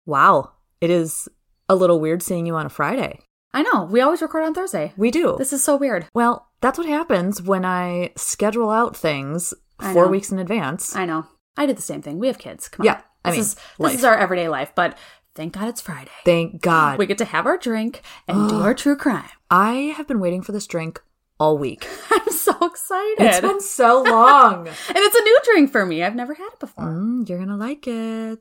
Wow. It is a little weird seeing you on a Friday. I know. We always record on Thursday. We do. This is so weird. Well, that's what happens when I schedule out things 4 weeks in advance. I know. I did the same thing. We have kids. Come on. Yeah. This is our everyday life, but thank God it's Friday. Thank God. We get to have our drink and do our true crime. I have been waiting for this drink all week. I'm so excited. It's been so long. And it's a new drink for me. I've never had it before. You're going to like it.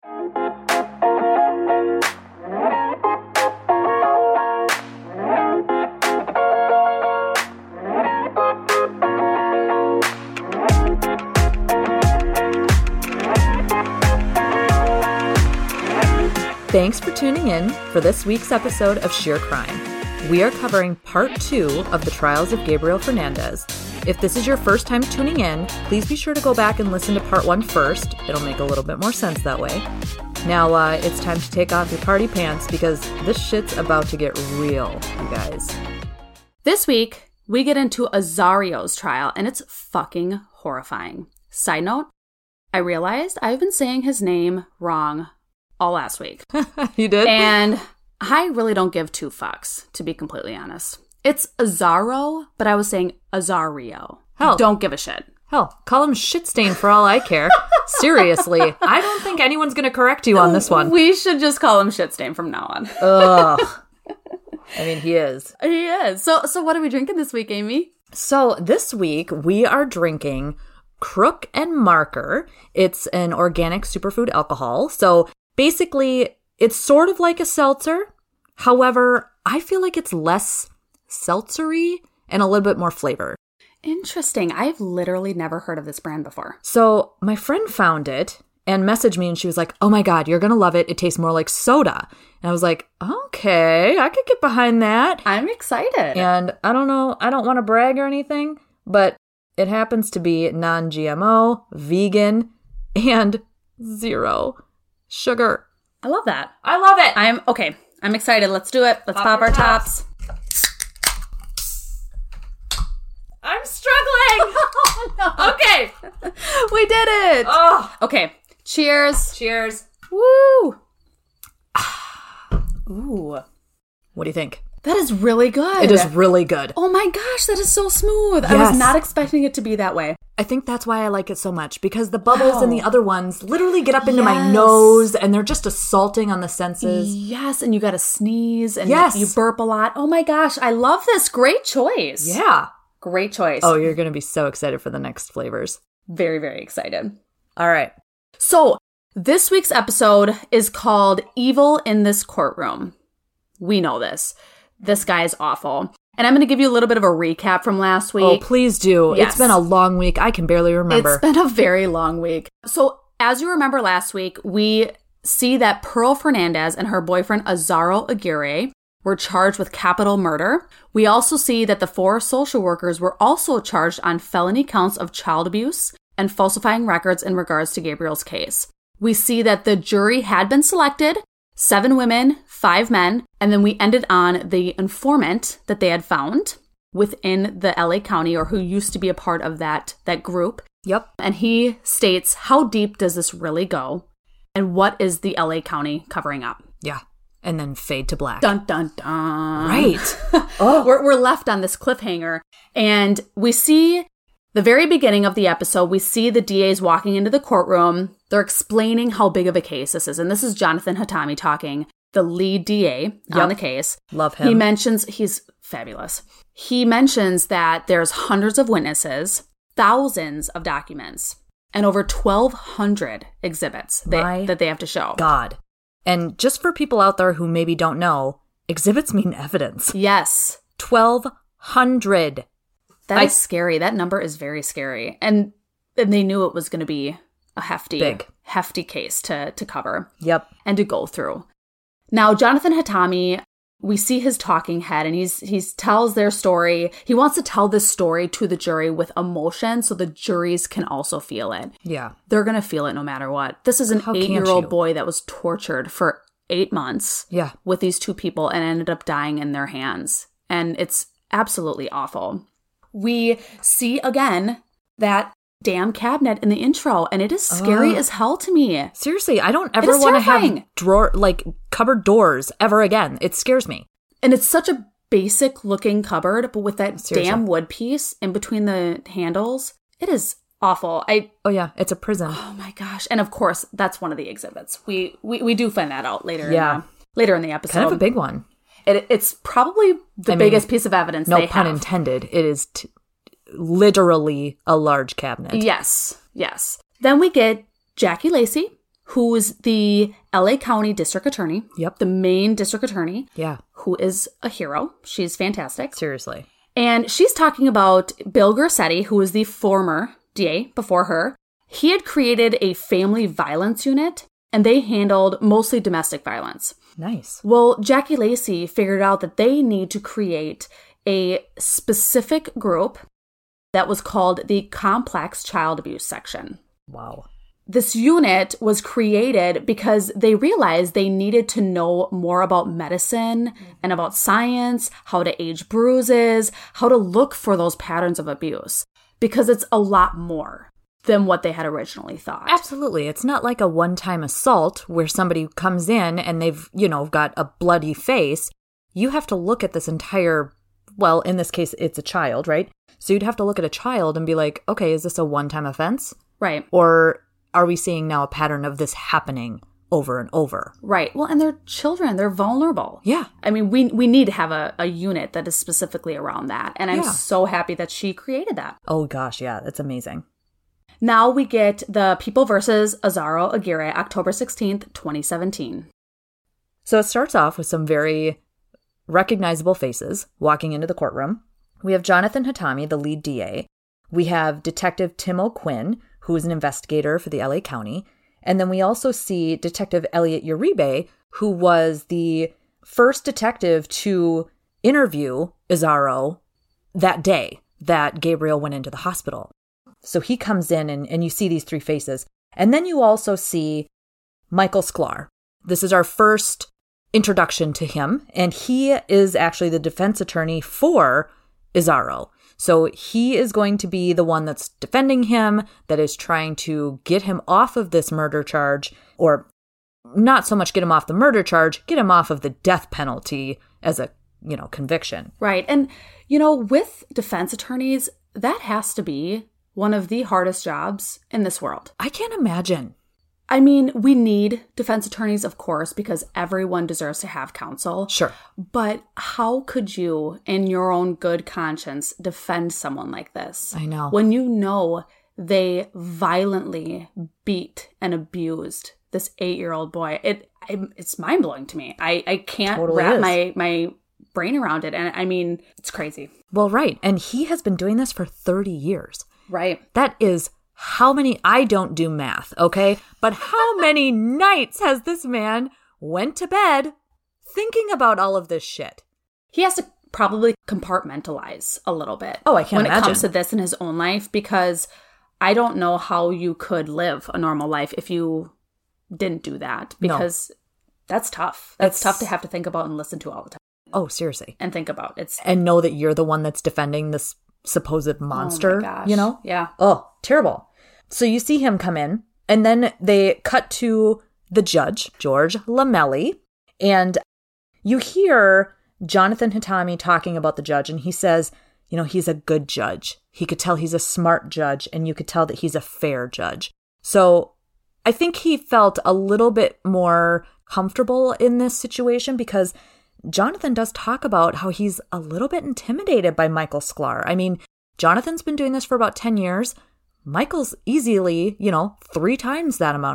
Thanks for tuning in for this week's episode of Sheer Crime. We are covering part 2 of the trials of Gabriel Fernandez. If this is your first time tuning in, please be sure to go back and listen to part 1 first. It'll make a little bit more sense that way. Now, it's time to take off your party pants because this shit's about to get real, you guys. This week, we get into Azario's trial, and it's fucking horrifying. Side note, I realized I've been saying his name wrong all last week. You did? And I really don't give two fucks, to be completely honest. It's Azaro, but I was saying Azario. Hell. Don't give a shit. Hell, call him Shitstain for all I care. Seriously. I don't think anyone's going to correct you on this one. We should just call him Shitstain from now on. Ugh. I mean, he is. He is. So what are we drinking this week, Amy? So this week, we are drinking Crook and Marker. It's an organic superfood alcohol. So basically, it's sort of like a seltzer. However, I feel like it's less seltzery and a little bit more flavor. Interesting. I've literally never heard of this brand before. So my friend found it and messaged me and she was like, oh my God, you're going to love it. It tastes more like soda. And I was like, okay, I could get behind that. I'm excited. And I don't know, I don't want to brag or anything, but it happens to be non-GMO, vegan, and 0 sugar. I love that. I love it. I'm excited. Let's do it. Let's pop our tops. I'm struggling. Oh, no. Okay. We did it. Oh. Okay. Cheers. Cheers. Woo. Ooh. What do you think? That is really good. It is really good. Oh my gosh, that is so smooth. Yes. I was not expecting it to be that way. I think that's why I like it so much, because the bubbles in the other ones literally get up into my nose and they're just assaulting on the senses. Yes, and you got to sneeze and yes. you burp a lot. Oh my gosh, I love this. Great choice. Yeah. Great choice. Oh, you're going to be so excited for the next flavors. Very, very excited. All right. So, this week's episode is called Evil in This Courtroom. We know this. This guy is awful. And I'm going to give you a little bit of a recap from last week. Oh, please do. Yes. It's been a long week. I can barely remember. It's been a very long week. So, as you remember last week, we see that Pearl Fernandez and her boyfriend Azaro Aguirre were charged with capital murder. We also see that the 4 social workers were also charged on felony counts of child abuse and falsifying records in regards to Gabriel's case. We see that the jury had been selected, 7 women, 5 men, and then we ended on the informant that they had found within the LA County, or who used to be a part of that group. Yep. And he states, how deep does this really go? And what is the LA County covering up? Yeah. And then fade to black. Dun, dun, dun. Right. Oh. We're left on this cliffhanger. And we see the very beginning of the episode, we see the DAs walking into the courtroom. They're explaining how big of a case this is. And this is Jonathan Hatami talking, the lead DA on the case. Love him. He mentions, he's fabulous. He mentions that there's hundreds of witnesses, thousands of documents, and over 1,200 exhibits that they have to show. God. And just for people out there who maybe don't know, exhibits mean evidence. Yes. 1,200. That is scary. That number is very scary. And they knew it was going to be a hefty case to cover. Yep. And to go through. Now, Jonathan Hatami, we see his talking head and he tells their story. He wants to tell this story to the jury with emotion so the juries can also feel it. Yeah. They're going to feel it no matter what. This is an 8-year-old boy that was tortured for 8 months with these 2 people and ended up dying in their hands. And it's absolutely awful. We see again that damn cabinet in the intro, and it is scary as hell to me. Seriously, I don't ever want to have cupboard doors ever again. It scares me. And it's such a basic looking cupboard, but with that damn wood piece in between the handles, it is awful. Oh yeah, it's a prison. Oh my gosh. And of course, that's one of the exhibits. We do find that out later. Yeah. Later in the episode. Kind of a big one. It's probably the biggest piece of evidence they have. No pun intended. It is literally a large cabinet. Yes. Then we get Jackie Lacey, who is the LA County District Attorney. Yep. The main district attorney. Yeah. Who is a hero. She's fantastic. Seriously. And she's talking about Bill Garcetti, who was the former DA before her. He had created a family violence unit, and they handled mostly domestic violence. Nice. Well, Jackie Lacey figured out that they need to create a specific group that was called the Complex Child Abuse Section. Wow. This unit was created because they realized they needed to know more about medicine and about science, how to age bruises, how to look for those patterns of abuse, because it's a lot more than what they had originally thought. Absolutely. It's not like a one-time assault where somebody comes in and they've, got a bloody face. You have to look at this entire, well, in this case, it's a child, right? So you'd have to look at a child and be like, okay, is this a one-time offense? Right. Or are we seeing now a pattern of this happening over and over? Right. Well, and they're children. They're vulnerable. Yeah. I mean, we need to have a unit that is specifically around that. And I'm so happy that she created that. Oh, gosh. Yeah. That's amazing. Now we get the People versus Azaro Aguirre, October 16th, 2017. So it starts off with some very recognizable faces walking into the courtroom. We have Jonathan Hatami, the lead DA. We have Detective Tim O'Quinn, who is an investigator for the LA County. And then we also see Detective Elliot Uribe, who was the first detective to interview Azaro that day that Gabriel went into the hospital. So he comes in and you see these three faces. And then you also see Michael Sklar. This is our first introduction to him. And he is actually the defense attorney for Azaro. So he is going to be the one that's defending him, that is trying to get him off of this murder charge, or not so much get him off the murder charge, get him off of the death penalty as a, conviction. Right. And, with defense attorneys, that has to be one of the hardest jobs in this world. I can't imagine. I mean, we need defense attorneys, of course, because everyone deserves to have counsel. Sure. But how could you, in your own good conscience, defend someone like this? I know. When you know they violently beat and abused this 8-year-old boy. It's mind-blowing to me. I can't totally wrap my brain around it. And I mean, it's crazy. Well, right. And he has been doing this for 30 years. Right. That is how many, I don't do math, okay? But how many nights has this man went to bed thinking about all of this shit? He has to probably compartmentalize a little bit. Oh, I can't imagine. When it comes to this in his own life, because I don't know how you could live a normal life if you didn't do that, because that's tough. That's tough to have to think about and listen to all the time. Oh, seriously. And think about. And know that you're the one that's defending this supposed monster, oh my gosh. Yeah. Oh, terrible. So you see him come in, and then they cut to the judge, George Lamelli, and you hear Jonathan Hatami talking about the judge, and he says, he's a good judge. He could tell he's a smart judge, and you could tell that he's a fair judge. So I think he felt a little bit more comfortable in this situation, because Jonathan does talk about how he's a little bit intimidated by Michael Sklar. I mean, Jonathan's been doing this for about 10 years. Michael's easily, 3 times that amount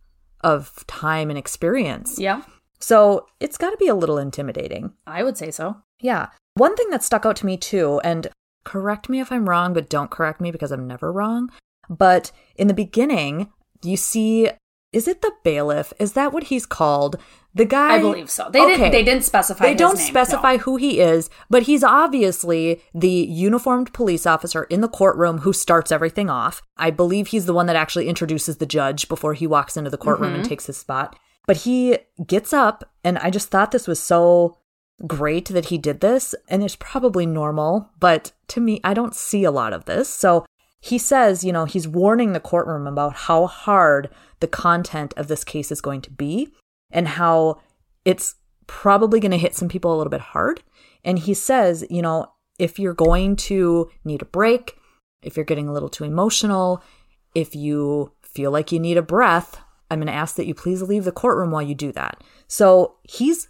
of time and experience. Yeah. So it's got to be a little intimidating. I would say so. Yeah. One thing that stuck out to me too, and correct me if I'm wrong, but don't correct me because I'm never wrong. But in the beginning, you see, is it the bailiff? Is that what he's called? The guy? I believe so. They didn't specify his name. They don't specify who he is, but he's obviously the uniformed police officer in the courtroom who starts everything off. I believe he's the one that actually introduces the judge before he walks into the courtroom and takes his spot. But he gets up, and I just thought this was so great that he did this, and it's probably normal, but to me, I don't see a lot of this. So he says, he's warning the courtroom about how hard the content of this case is going to be and how it's probably going to hit some people a little bit hard. And he says, if you're going to need a break, if you're getting a little too emotional, if you feel like you need a breath, I'm going to ask that you please leave the courtroom while you do that. So he's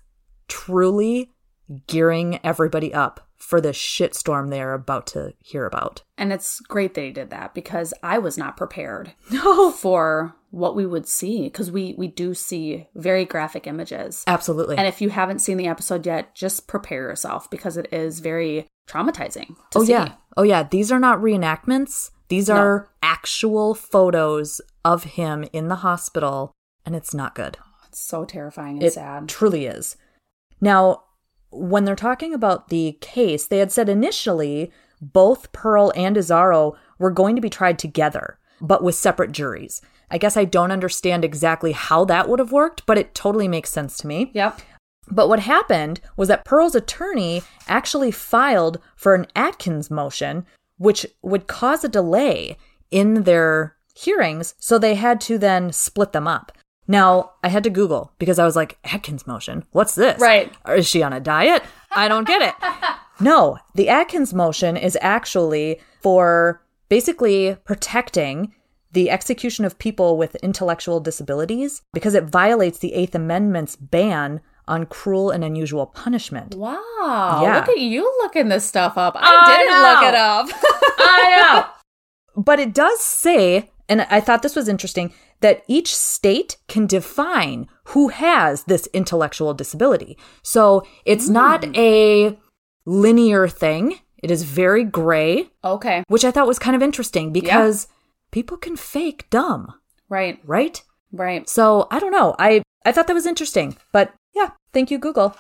truly gearing everybody up for the shitstorm they're about to hear about. And it's great that he did that because I was not prepared No. for what we would see because we do see very graphic images. Absolutely. And if you haven't seen the episode yet, just prepare yourself because it is very traumatizing to see. Yeah. Oh, yeah. These are not reenactments. These are actual photos of him in the hospital, and it's not good. It's so terrifying and sad. It truly is. Now, when they're talking about the case, they had said initially both Pearl and Azzaro were going to be tried together, but with separate juries. I guess I don't understand exactly how that would have worked, but it totally makes sense to me. Yep. But what happened was that Pearl's attorney actually filed for an Atkins motion, which would cause a delay in their hearings, so they had to then split them up. Now, I had to Google because I was like, Atkins motion? What's this? Right. Or is she on a diet? I don't get it. No, the Atkins motion is actually for basically protecting the execution of people with intellectual disabilities because it violates the Eighth Amendment's ban on cruel and unusual punishment. Wow. Yeah. Look at you looking this stuff up. I didn't look it up. I know. But it does say, and I thought this was interesting, that each state can define who has this intellectual disability. So it's not a linear thing. It is very gray. Okay. Which I thought was kind of interesting because people can fake dumb. Right. Right? Right. So I don't know. I thought that was interesting. But yeah, thank you, Google.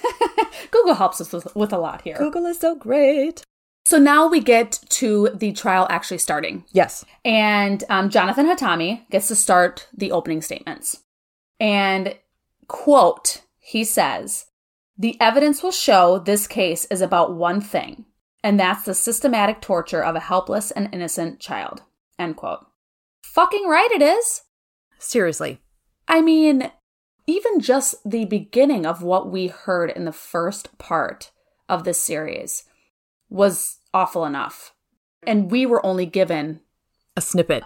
Google helps us with a lot here. Google is so great. So now we get to the trial actually starting. Yes. And Jonathan Hatami gets to start the opening statements. And, quote, he says, "The evidence will show this case is about one thing, and that's the systematic torture of a helpless and innocent child." End quote. Fucking right it is. Seriously. I mean, even just the beginning of what we heard in the first part of this series was awful enough. And we were only given a snippet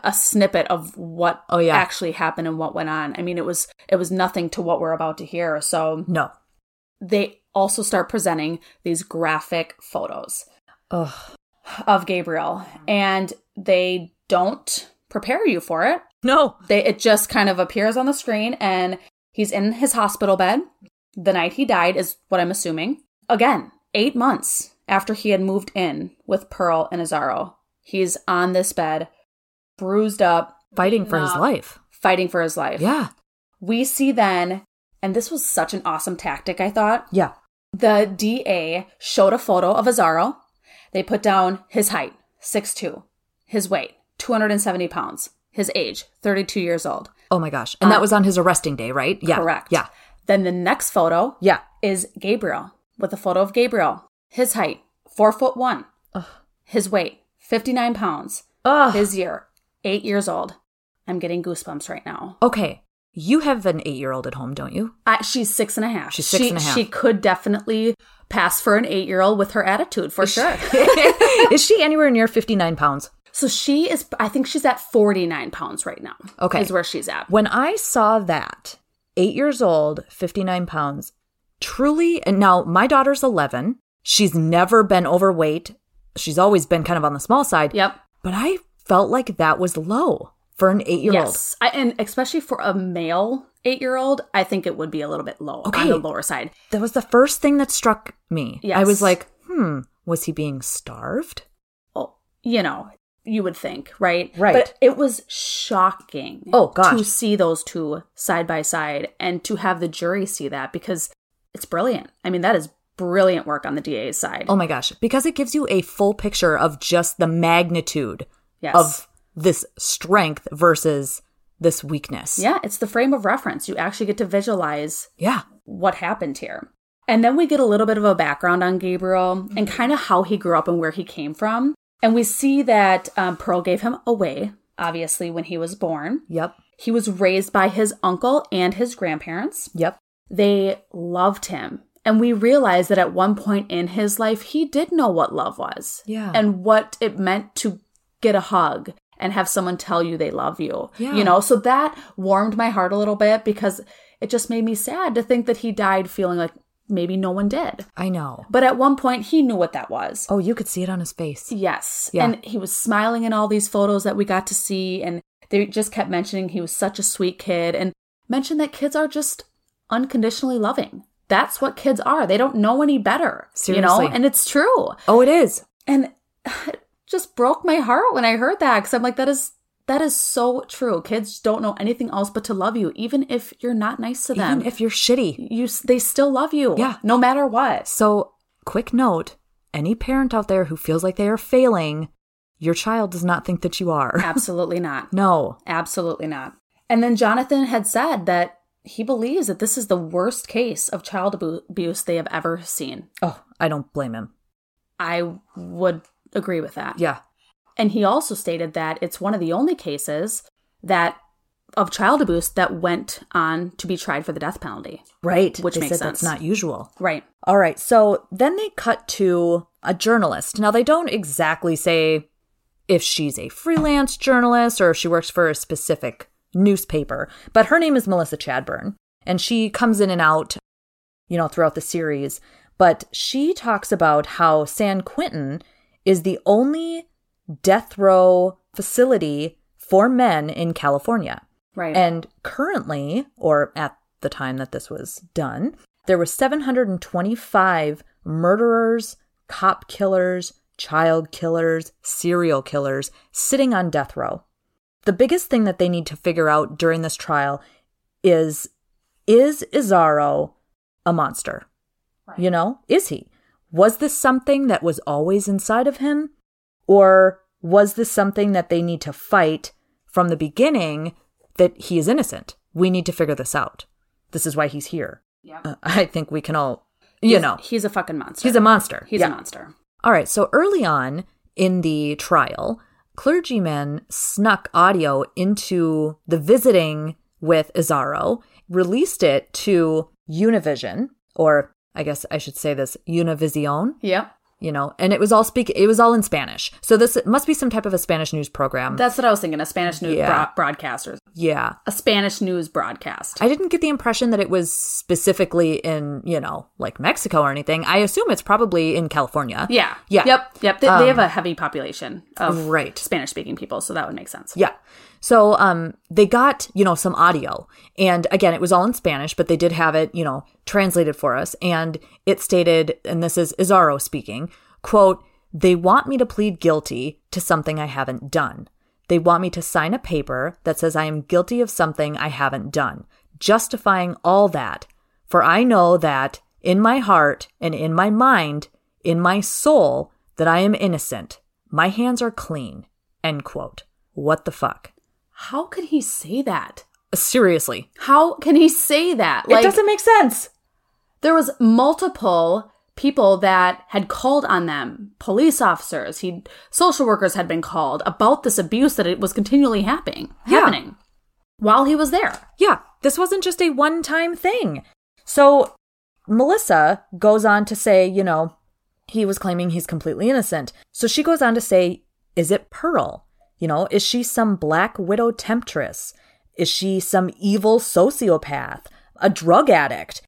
of what actually happened and what went on. I mean, it was nothing to what we're about to hear. So no. They also start presenting these graphic photos of Gabriel, and they don't prepare you for it. No. It just kind of appears on the screen, and he's in his hospital bed the night he died, is what I'm assuming. Again, 8 months after he had moved in with Pearl and Azzaro. He's on this bed, bruised up. Fighting for his life. Fighting for his life. Yeah. We see then, and this was such an awesome tactic, I thought. Yeah. The DA showed a photo of Azzaro. They put down his height, 6'2", his weight, 270 pounds, his age, 32 years old. Oh my gosh. And that was on his arresting day, right? Yeah. Correct. Yeah. Then the next photo is Gabriel, with a photo of Gabriel. His height, 4'1". His weight, 59 pounds. His year, 8 years old. I'm getting goosebumps right now. Okay. You have an 8-year-old at home, don't you? She's 6.5. She's 6.5. She could definitely pass for an 8-year-old with her attitude, for sure. Is she anywhere near 59 pounds? So I think she's at 49 pounds right now. Okay. Is where she's at. When I saw that, 8 years old, 59 pounds, truly, and now my daughter's 11. She's never been overweight. She's always been kind of on the small side. Yep. But I felt like that was low for an 8-year-old. Yes. And especially for a male 8-year-old, I think it would be a little bit low on the lower side. That was the first thing that struck me. Yes. I was like, was he being starved? Oh, you would think, right? Right. But it was shocking to see those two side by side and to have the jury see that because it's brilliant. I mean, that is brilliant work on the DA's side. Oh my gosh. Because it gives you a full picture of just the magnitude of this strength versus this weakness. Yeah, it's the frame of reference. You actually get to visualize what happened here. And then we get a little bit of a background on Gabriel and kind of how he grew up and where he came from. And we see that Pearl gave him away, obviously, when he was born. Yep. He was raised by his uncle and his grandparents. Yep. They loved him. And we realized that at one point in his life, he did know what love was. Yeah. And what it meant to get a hug and have someone tell you they love you. Yeah. You know, so that warmed my heart a little bit because it just made me sad to think that he died feeling like maybe no one did. I know. But at one point, he knew what that was. Oh, you could see it on his face. Yes. Yeah. And he was smiling in all these photos that we got to see. And they just kept mentioning he was such a sweet kid and mentioned that kids are just unconditionally loving. That's what kids are. They don't know any better. Seriously. You know? And it's true. Oh, it is. And it just broke my heart when I heard that because I'm like, that is so true. Kids don't know anything else but to love you, even if you're not nice to them. Even if you're shitty. They still love you. Yeah. No matter what. So, quick note, any parent out there who feels like they are failing, your child does not think that you are. Absolutely not. No. Absolutely not. And then Jonathan had said that he believes that this is the worst case of child abuse they have ever seen. Oh, I don't blame him. I would agree with that. Yeah. And he also stated that it's one of the only cases of child abuse that went on to be tried for the death penalty. Right. Which They makes said sense. That's not usual. Right. All right. So then they cut to a journalist. Now, they don't exactly say if she's a freelance journalist or if she works for a specific newspaper, but her name is Melissa Chadburn, and she comes in and out, throughout the series. But she talks about how San Quentin is the only death row facility for men in California. Right. And currently, or at the time that this was done, there were 725 murderers, cop killers, child killers, serial killers sitting on death row. The biggest thing that they need to figure out during this trial is Izarro a monster? Right. Is he? Was this something that was always inside of him? Or was this something that they need to fight from the beginning that he is innocent? We need to figure this out. This is why he's here. Yeah. I think we can all, He's a fucking monster. He's a monster. He's a monster. All right. So early on in the trial, clergymen snuck audio into the visiting with Izarro, released it to Univision, or I guess I should say this, Univision. Yep. And it was all in Spanish. So this must be some type of a Spanish news program. That's what I was thinking, a Spanish news broadcaster. Yeah. A Spanish news broadcast. I didn't get the impression that it was specifically in, like Mexico or anything. I assume it's probably in California. Yeah. Yeah. Yep. They have a heavy population of right. Spanish-speaking people, so that would make sense. Yeah. So they got, some audio. And again, it was all in Spanish, but they did have it, translated for us. And it stated, and this is Izarro speaking, quote, "They want me to plead guilty to something I haven't done. They want me to sign a paper that says I am guilty of something I haven't done, justifying all that. For I know that in my heart and in my mind, in my soul, that I am innocent. My hands are clean." End quote. What the fuck? How can he say that? Seriously. How can he say that? It doesn't make sense. There was multiple people that had called on them. Police officers, social workers had been called about this abuse that it was continually happening while he was there. Yeah. This wasn't just a one-time thing. So Melissa goes on to say, he was claiming he's completely innocent. So she goes on to say, is it Pearl? Is she some black widow temptress? Is she some evil sociopath? A drug addict?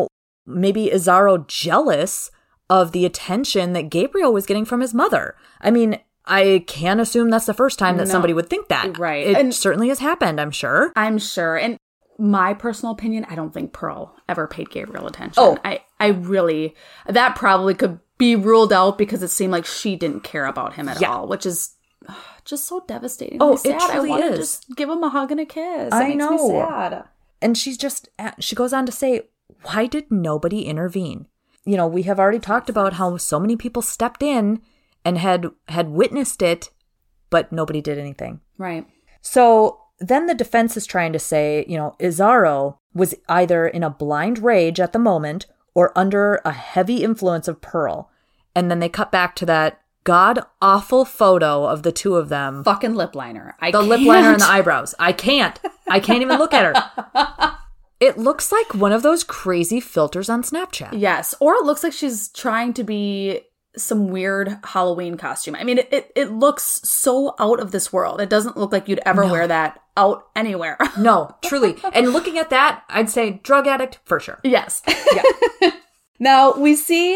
Maybe Izarro jealous of the attention that Gabriel was getting from his mother? I mean, I can't assume that's the first time that somebody would think that. Right. It certainly has happened, I'm sure. I'm sure. And my personal opinion, I don't think Pearl ever paid Gabriel attention. Oh. I really, that probably could be ruled out because it seemed like she didn't care about him at all, which is just so devastating. Oh, sad. it truly I want is. to just give him a hug and a kiss. I It makes know. me sad. And she goes on to say, why did nobody intervene? We have already talked about how so many people stepped in and had witnessed it, but nobody did anything. Right. So then the defense is trying to say, Izarro was either in a blind rage at the moment or under a heavy influence of Pearl. And then they cut back to that god-awful photo of the two of them. Fucking lip liner. The lip liner and the eyebrows. I can't even look at her. It looks like one of those crazy filters on Snapchat. Yes. Or it looks like she's trying to be some weird Halloween costume. I mean, it looks so out of this world. It doesn't look like you'd ever wear that out anywhere. No, truly. And looking at that, I'd say drug addict for sure. Yes. Yeah. Now, we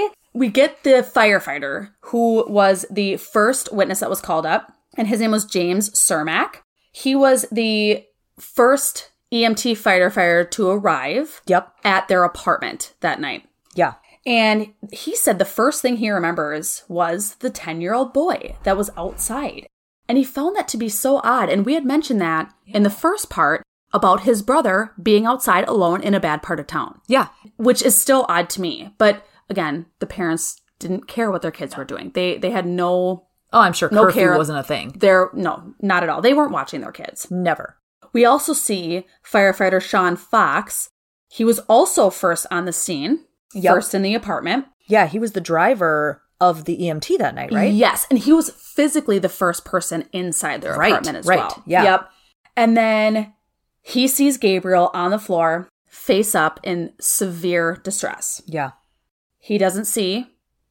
get the firefighter who was the first witness that was called up, and his name was James Cermak. He was the first EMT firefighter to arrive at their apartment that night. Yeah. And he said the first thing he remembers was the 10-year-old boy that was outside. And he found that to be so odd. And we had mentioned that in the first part about his brother being outside alone in a bad part of town. Yeah. Which is still odd to me. But again, the parents didn't care what their kids were doing. They had no... Oh, I'm sure no curfew care. wasn't a thing. No, not at all. They weren't watching their kids. Never. We also see firefighter Sean Fox. He was also first on the scene. First in the apartment. Yeah, he was the driver of the EMT that night, right? Yes, and he was physically the first person inside their apartment as well. Yeah. Yep. And then he sees Gabriel on the floor, face up in severe distress. Yeah. He doesn't see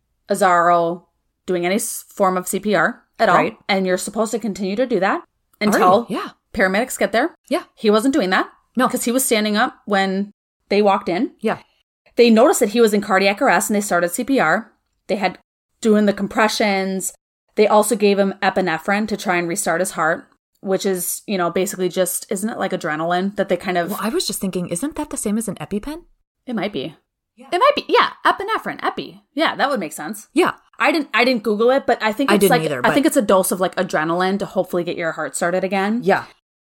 Azzaro doing any form of CPR at all. Right. And you're supposed to continue to do that until paramedics get there. Yeah. He wasn't doing that. No. Because he was standing up when they walked in. Yeah. They noticed that he was in cardiac arrest and they started CPR. They had doing the compressions. They also gave him epinephrine to try and restart his heart, which is, basically just, isn't it like adrenaline that they kind of... Well, I was just thinking, isn't that the same as an EpiPen? It might be. Yeah. It might be. Yeah. Epinephrine. Epi. Yeah, that would make sense. Yeah. I didn't Google it, but I think it's either, I think it's a dose of like adrenaline to hopefully get your heart started again. Yeah.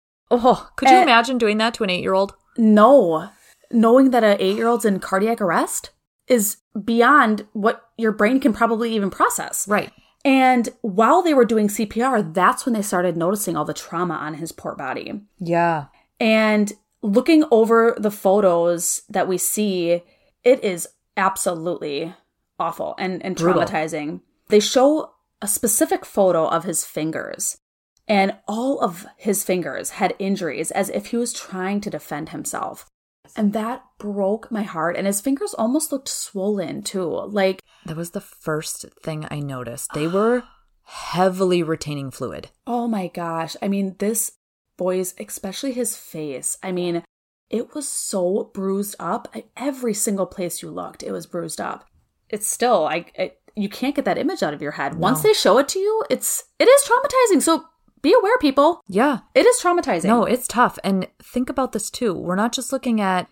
Oh, could you imagine doing that to an 8-year-old? No. Knowing that an 8-year-old's in cardiac arrest is beyond what your brain can probably even process. Right. And while they were doing CPR, that's when they started noticing all the trauma on his poor body. Yeah. And looking over the photos that we see, it is absolutely awful and traumatizing. They show a specific photo of his fingers. And all of his fingers had injuries as if he was trying to defend himself. And that broke my heart. And his fingers almost looked swollen, too. That was the first thing I noticed. They were heavily retaining fluid. Oh, my gosh. I mean, this boy's, especially his face, I mean, it was so bruised up. Every single place you looked, it was bruised up. It's still, you can't get that image out of your head. No. Once they show it to you, it is traumatizing. So be aware, people. Yeah. It is traumatizing. No, it's tough. And think about this, too. We're not just looking at,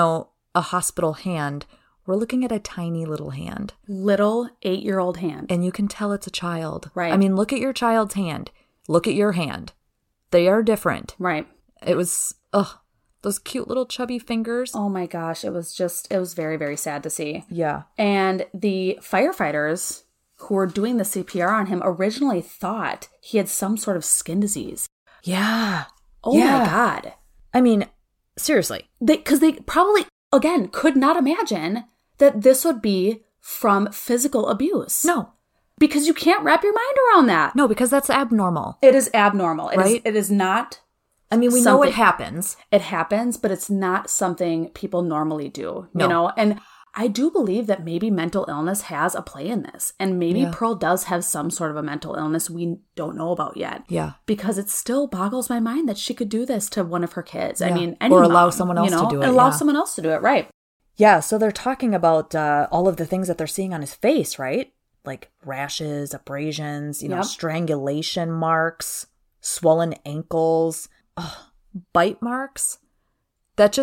a hospital hand. We're looking at a tiny little hand. Little 8-year-old hand. And you can tell it's a child. Right. I mean, look at your child's hand. Look at your hand. They are different. Right. It was, those cute little chubby fingers. Oh my gosh. It was very, very sad to see. Yeah. And the firefighters who were doing the CPR on him originally thought he had some sort of skin disease. Yeah. Oh my God. I mean, seriously. Because they probably, again, could not imagine that this would be from physical abuse. No. Because you can't wrap your mind around that. No, because that's abnormal. It is abnormal. Right? It is not. I mean, we know it happens. It happens, but it's not something people normally do, No. And I do believe that maybe mental illness has a play in this. And maybe Pearl does have some sort of a mental illness we don't know about yet. Yeah. Because it still boggles my mind that she could do this to one of her kids. Yeah. I mean, any or mom, allow someone else to do it. Allow someone else to do it, right. Yeah, so they're talking about all of the things that they're seeing on his face, right? Like rashes, abrasions, strangulation marks, swollen ankles, bite marks. That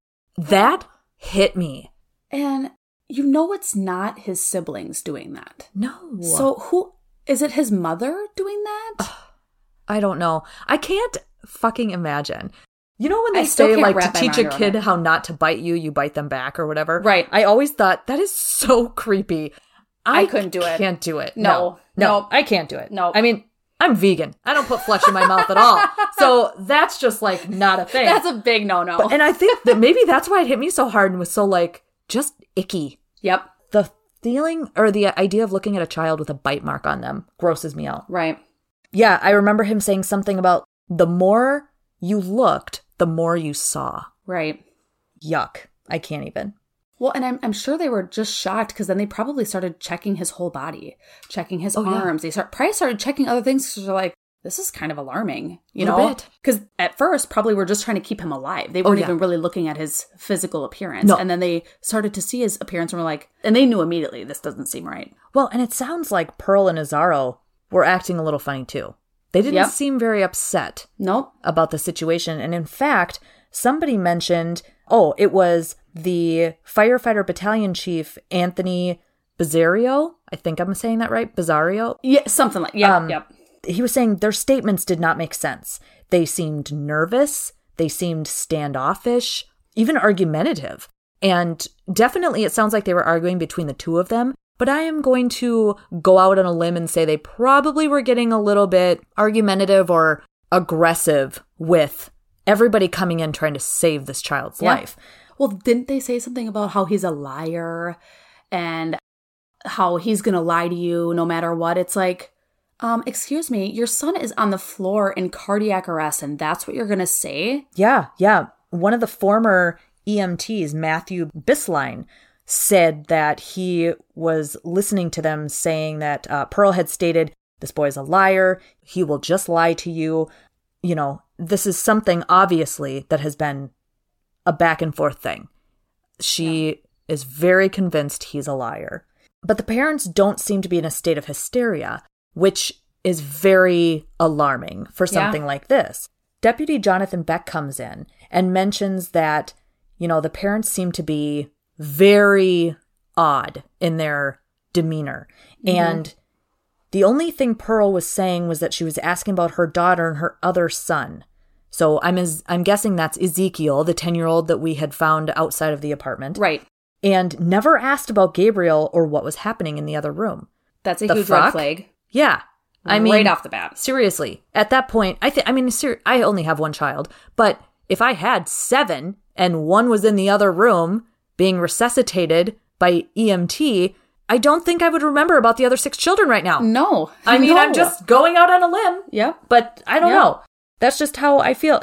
hit me. And it's not his siblings doing that. No. So who, is it his mother doing that? I don't know. I can't fucking imagine. You know when they still say, can't like, to teach a mind kid how not to bite you, you bite them back or whatever? Right. I always thought, that is so creepy. I couldn't do it. Can't do it. No, I can't do it. No. I mean, I'm vegan. I don't put flesh in my mouth at all. So that's just, like, not a thing. That's a big no-no. And I think that maybe that's why it hit me so hard and was so, like, just icky. Yep. The feeling or the idea of looking at a child with a bite mark on them grosses me out. Right. Yeah, I remember him saying something about the more you looked, the more you saw. Right. Yuck. I can't even. Well, and I'm sure they were just shocked because then they probably started checking his whole body, checking his arms. Yeah. They probably started checking other things because they're like, this is kind of alarming, you know? Because at first, probably we're just trying to keep him alive. They weren't even really looking at his physical appearance. No. And then they started to see his appearance and were like, and they knew immediately, this doesn't seem right. Well, and it sounds like Pearl and Azzaro were acting a little funny too. They didn't seem very upset about the situation. And in fact, somebody mentioned, it was the firefighter battalion chief, Anthony Bizzario. I think I'm saying that right. Bizzario? Yeah, something like yep. He was saying their statements did not make sense. They seemed nervous. They seemed standoffish, even argumentative. And definitely it sounds like they were arguing between the two of them. But I am going to go out on a limb and say they probably were getting a little bit argumentative or aggressive with everybody coming in trying to save this child's life. Well, didn't they say something about how he's a liar and how he's going to lie to you no matter what? It's like, excuse me, your son is on the floor in cardiac arrest and that's what you're going to say? Yeah. One of the former EMTs, Matthew Bisline, said that he was listening to them saying that Pearl had stated, this boy is a liar. He will just lie to you. You know, this is something obviously that has been a back and forth thing. She is very convinced he's a liar. But the parents don't seem to be in a state of hysteria, which is very alarming for something like this. Deputy Jonathan Beck comes in and mentions that, the parents seem to be very odd in their demeanor. Mm-hmm. And the only thing Pearl was saying was that she was asking about her daughter and her other son. So I'm guessing that's Ezekiel, the 10-year-old that we had found outside of the apartment. Right. And never asked about Gabriel or what was happening in the other room. That's a huge red flag. Yeah. Right off the bat. Seriously. At that point, I only have one child, but if I had 7 and one was in the other room being resuscitated by EMT, I don't think I would remember about the other 6 children right now. No. I'm just going out on a limb. Yeah. But I don't know. That's just how I feel,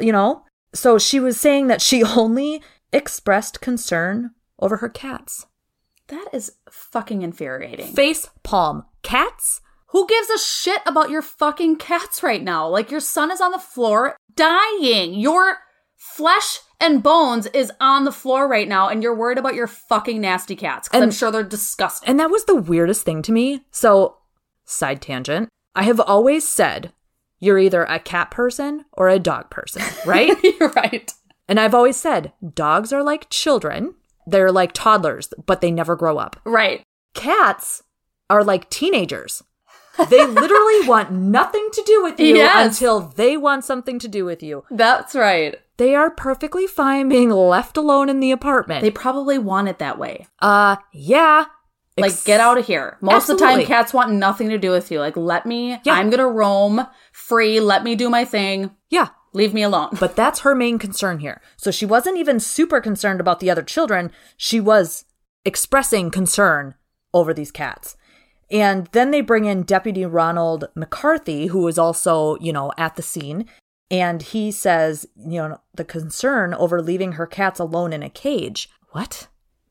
So she was saying that she only expressed concern over her cats. That is fucking infuriating. Face palm. Cats? Who gives a shit about your fucking cats right now? Like, your son is on the floor dying. Your flesh and bones is on the floor right now, and you're worried about your fucking nasty cats, because I'm sure they're disgusting. And that was the weirdest thing to me. So, side tangent. I have always said, you're either a cat person or a dog person, right? You're right. And I've always said, dogs are like children. They're like toddlers, but they never grow up. Right. Cats are like teenagers. They literally want nothing to do with you until they want something to do with you. That's right. They are perfectly fine being left alone in the apartment. They probably want it that way. Yeah. Like, get out of here. Most of the time, cats want nothing to do with you. Like, let me, I'm going to roam free. Let me do my thing. Yeah. Leave me alone. But that's her main concern here. So she wasn't even super concerned about the other children. She was expressing concern over these cats. And then they bring in Deputy Ronald McCarthy, who was also, at the scene. And he says, the concern over leaving her cats alone in a cage. What?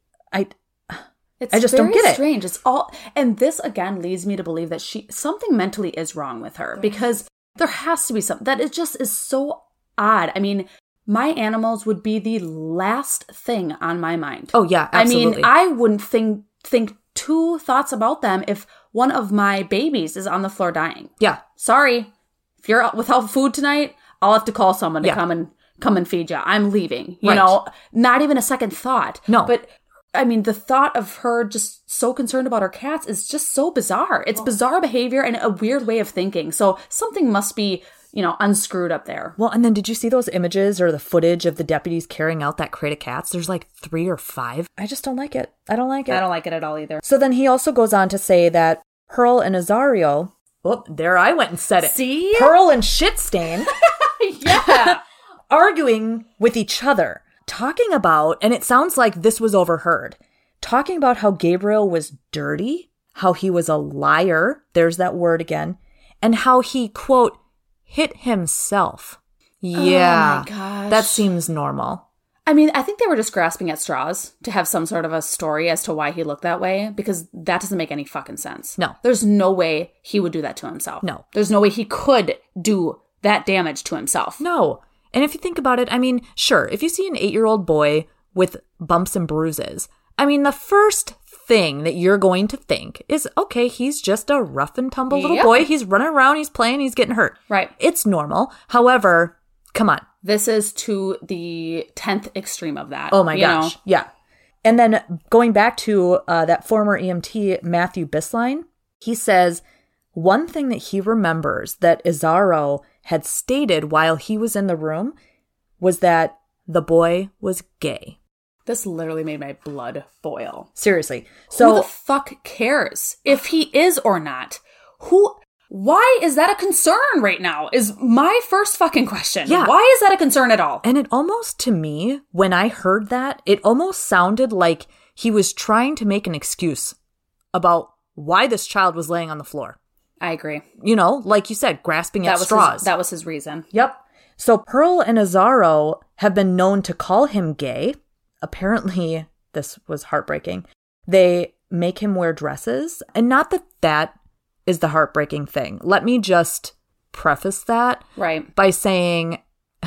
I just don't get it. It's very strange. It's all, and this again leads me to believe that something mentally is wrong with her, because there has to be something that is so odd. I mean, my animals would be the last thing on my mind. Oh yeah, absolutely. I wouldn't think 2 thoughts about them if one of my babies is on the floor dying. Yeah. Sorry. If you're out without food tonight, I'll have to call someone to come and feed you. I'm leaving. You know, not even a second thought. No. But I mean, the thought of her just so concerned about her cats is just so bizarre. It's bizarre behavior and a weird way of thinking. So something must be, unscrewed up there. Well, and then did you see those images or the footage of the deputies carrying out that crate of cats? There's like 3 or 5. I just don't like it. I don't like it. I don't like it at all either. So then he also goes on to say that Pearl and Azzaro, there I went and said it. See? Pearl and Shitstain. Yeah. Arguing with each other. Talking about, and it sounds like this was overheard, talking about how Gabriel was dirty, how he was a liar, there's that word again, and how he, quote, hit himself. Yeah, oh my gosh. That seems normal. I mean, I think they were just grasping at straws to have some sort of a story as to why he looked that way, because that doesn't make any fucking sense. No. There's no way he would do that to himself. No. There's no way he could do that damage to himself. No. And if you think about it, I mean, sure, if you see an 8-year-old boy with bumps and bruises, I mean, the first thing that you're going to think is, okay, he's just a rough and tumble little boy. He's running around, he's playing, he's getting hurt. Right. It's normal. However, come on. This is to the 10th extreme of that. Oh my gosh. Yeah. And then going back to that former EMT, Matthew Bisline, he says one thing that he remembers that Azzaro had stated while he was in the room was that the boy was gay. This literally made my blood boil. Seriously. So who the fuck cares if he is or not? Why is that a concern right now is my first fucking question. Yeah. Why is that a concern at all? And it almost, to me, when I heard that, it almost sounded like he was trying to make an excuse about why this child was laying on the floor. I agree. You know, like you said, grasping at straws. That was his reason. Yep. So Pearl and Azzaro have been known to call him gay. Apparently, this was heartbreaking. They make him wear dresses. And not that that is the heartbreaking thing. Let me just preface that by saying,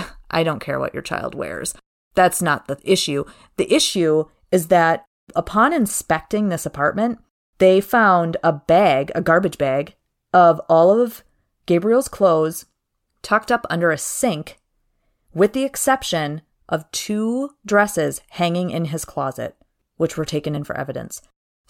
I don't care what your child wears. That's not the issue. The issue is that upon inspecting this apartment, they found a garbage bag of all of Gabriel's clothes tucked up under a sink, with the exception of 2 dresses hanging in his closet, which were taken in for evidence.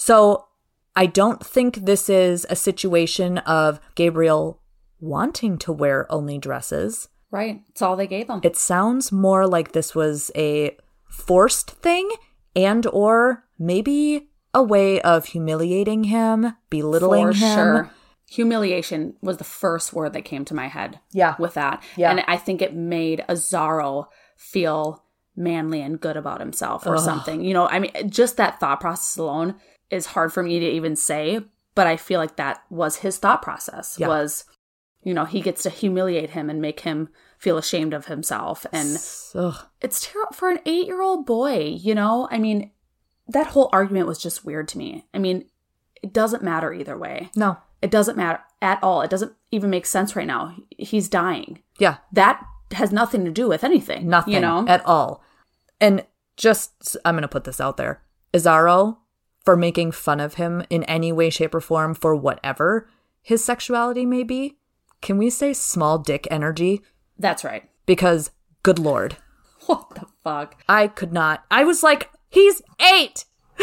So I don't think this is a situation of Gabriel wanting to wear only dresses. Right. It's all they gave him. It sounds more like this was a forced thing and or maybe a way of humiliating him, belittling him. Sure. Humiliation was the first word that came to my head with that. Yeah. And I think it made Azzaro feel manly and good about himself or something. You know, I mean, just that thought process alone is hard for me to even say, but I feel like that was his thought process was, you know, he gets to humiliate him and make him feel ashamed of himself. And it's terrible for an 8-year-old boy, you know? I mean, that whole argument was just weird to me. I mean, it doesn't matter either way. No. It doesn't matter at all. It doesn't even make sense right now. He's dying. Yeah. That has nothing to do with anything. Nothing you know? At all. And just, I'm going to put this out there. Azzaro, for making fun of him in any way, shape, or form for whatever his sexuality may be, can we say small dick energy? That's right. Because, good Lord. What the fuck? I could not. I was like, he's 8!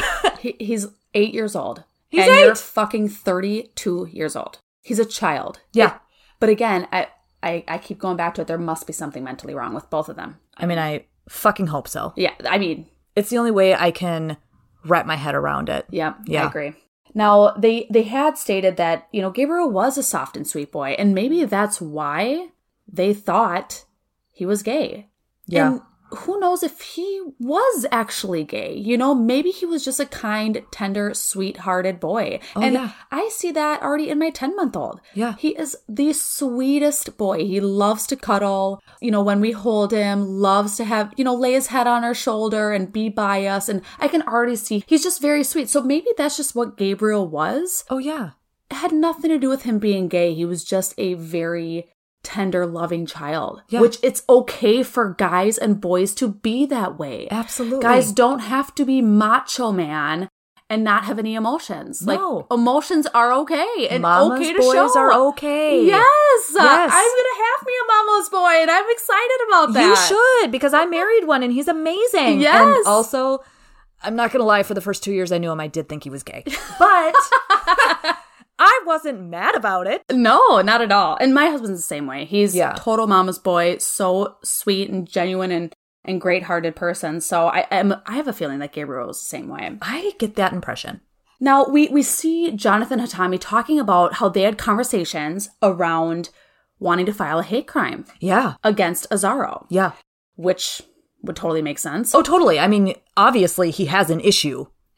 He's 8 years old. He's and 8! You're fucking 32 years old. He's a child. Yeah. But again, I keep going back to it. There must be something mentally wrong with both of them. I mean, I fucking hope so. Yeah. I mean, it's the only way I can wrap my head around it. Yeah. I agree. Now, they had stated that, you know, Gabriel was a soft and sweet boy, and maybe that's why they thought he was gay. Yeah. And who knows if he was actually gay? You know, maybe he was just a kind, tender, sweet-hearted boy. I see that already in my 10-month-old. Yeah. He is the sweetest boy. He loves to cuddle. You know, when we hold him, loves to have, you know, lay his head on our shoulder and be by us. And I can already see he's just very sweet. So maybe that's just what Gabriel was. Oh, yeah. It had nothing to do with him being gay. He was just a very tender, loving child, which it's okay for guys and boys to be that way. Absolutely. Guys don't have to be macho man and not have any emotions. No. Like, emotions are okay and mama's okay to boys show. are okay. Yes. Yes. I'm going to have me a mama's boy and I'm excited about that. You should, because I married one and he's amazing. Yes. And also, I'm not going to lie, for the first 2 years I knew him, I did think he was gay. But I wasn't mad about it. No, not at all. And my husband's the same way. He's total mama's boy, so sweet and genuine and great-hearted person. So I have a feeling that Gabriel was the same way. I get that impression. Now, we see Jonathan Hatami talking about how they had conversations around wanting to file a hate crime against Azzaro. Yeah. Which would totally make sense. Oh, totally. I mean, obviously he has an issue.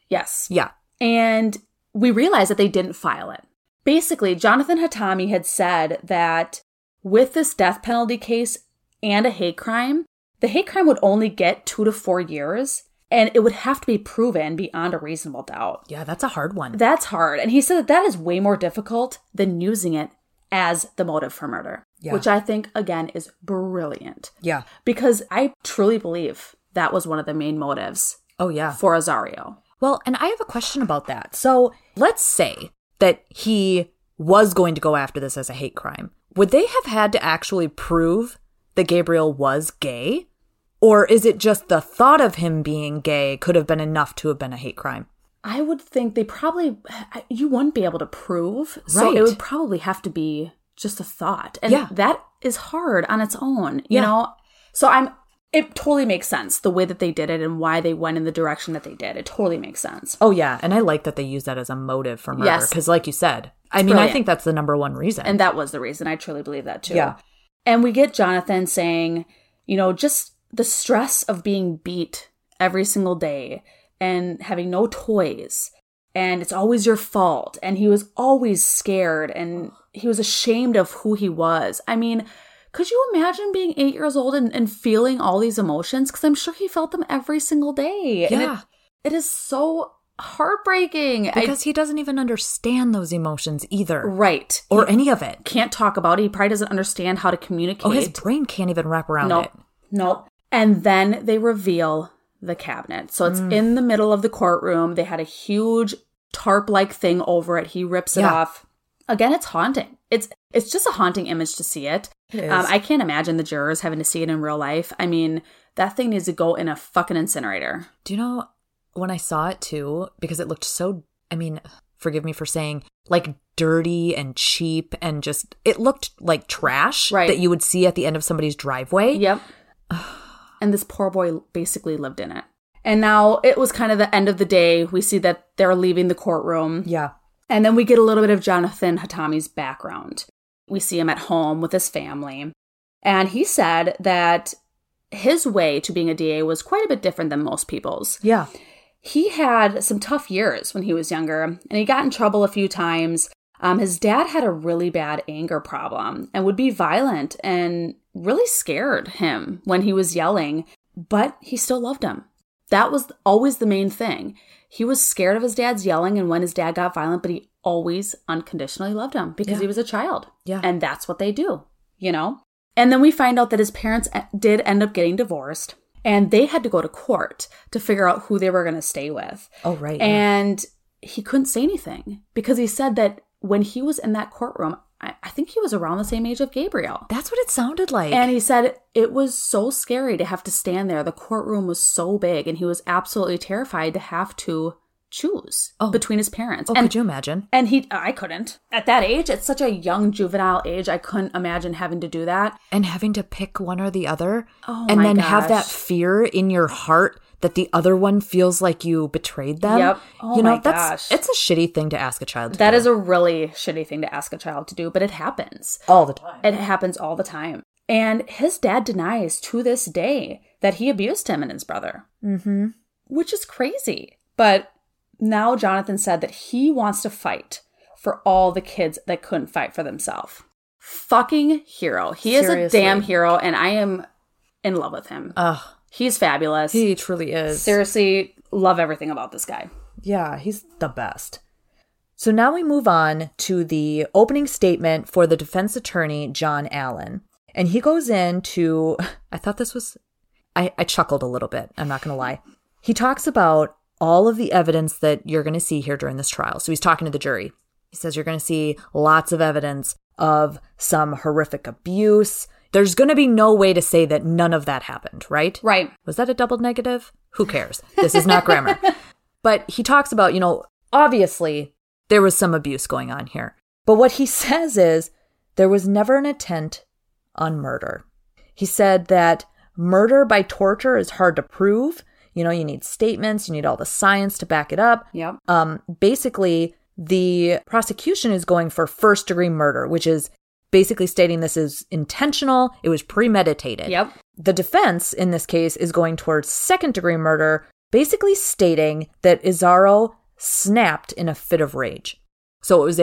Yes. Yeah. And we realized that they didn't file it. Basically, Jonathan Hatami had said that with this death penalty case and a hate crime, the hate crime would only get 2 to 4 years, and it would have to be proven beyond a reasonable doubt. Yeah, that's a hard one. That's hard. And he said that that is way more difficult than using it as the motive for murder, which I think, again, is brilliant. Yeah. Because I truly believe that was one of the main motives Oh, yeah. for Azario. Well, and I have a question about that. So let's say that he was going to go after this as a hate crime. Would they have had to actually prove that Gabriel was gay? Or is it just the thought of him being gay could have been enough to have been a hate crime? I would think they probably, you wouldn't be able to prove. So Right. it would probably have to be just a thought. And that is hard on its own, you know? So it totally makes sense the way that they did it and why they went in the direction that they did. It totally makes sense. Oh, yeah. And I like that they use that as a motive for murder. Yes. Because like you said, I mean, brilliant. I think that's the number one reason. And that was the reason. I truly believe that too. Yeah. And we get Jonathan saying, you know, just the stress of being beat every single day and having no toys. And it's always your fault. And he was always scared and he was ashamed of who he was. I mean, could you imagine being 8 years old and feeling all these emotions? Because I'm sure he felt them every single day. Yeah. And it is so heartbreaking. Because he doesn't even understand those emotions either. Right. Or any of it. Can't talk about it. He probably doesn't understand how to communicate. Oh, his brain can't even wrap around it. Nope. And then they reveal the cabinet. So it's in the middle of the courtroom. They had a huge tarp-like thing over it. He rips it off. Again, it's haunting. It's just a haunting image to see it. It is. I can't imagine the jurors having to see it in real life. I mean, that thing needs to go in a fucking incinerator. Do you know, when I saw it too, because it looked so, I mean, forgive me for saying, like dirty and cheap and just, it looked like trash that you would see at the end of somebody's driveway. Yep. And this poor boy basically lived in it. And now it was kind of the end of the day. We see that they're leaving the courtroom. Yeah. And then we get a little bit of Jonathan Hatami's background. We see him at home with his family. And he said that his way to being a DA was quite a bit different than most people's. Yeah. He had some tough years when he was younger, and he got in trouble a few times. His dad had a really bad anger problem and would be violent and really scared him when he was yelling, but he still loved him. That was always the main thing. He was scared of his dad's yelling and when his dad got violent, but he always unconditionally loved him because he was a child. Yeah. And that's what they do, you know? And then we find out that his parents did end up getting divorced and they had to go to court to figure out who they were going to stay with. Oh, right. And he couldn't say anything because he said that when he was in that courtroom, I think he was around the same age of Gabriel. That's what it sounded like. And he said it was so scary to have to stand there. The courtroom was so big and he was absolutely terrified to have to choose between his parents. Oh, could you imagine? And I couldn't. At that age, at such a young juvenile age, I couldn't imagine having to do that. And having to pick one or the other. Oh, and my then have that gosh. fear in your heart that the other one feels like you betrayed them. Yep. Oh, you know, my gosh. It's a shitty thing to ask a child to That do. is a really shitty thing to ask a child to do, but it happens. all the time. It happens all the time. And his dad denies to this day that he abused him and his brother. Mm-hmm. Which is crazy. But now Jonathan said that he wants to fight for all the kids that couldn't fight for themselves. Fucking hero. He is a Seriously. damn hero, and I am in love with him. Ugh. He's fabulous. He truly is. Seriously, love everything about this guy. Yeah, he's the best. So now we move on to the opening statement for the defense attorney, John Allen. And he goes into, I thought this was, I chuckled a little bit. I'm not going to lie. He talks about all of the evidence that you're going to see here during this trial. So he's talking to the jury. He says you're going to see lots of evidence of some horrific abuse. There's going to be no way to say that none of that happened, right? Right. Was that a double negative? Who cares? This is not grammar. But he talks about, you know, obviously there was some abuse going on here. But what he says is there was never an intent on murder. He said that murder by torture is hard to prove. You know, you need statements, you need all the science to back it up. Yep. Basically, the prosecution is going for first-degree murder, which is basically stating this is intentional, it was premeditated. Yep. The defense, in this case, is going towards second-degree murder, basically stating that Izarro snapped in a fit of rage. So it was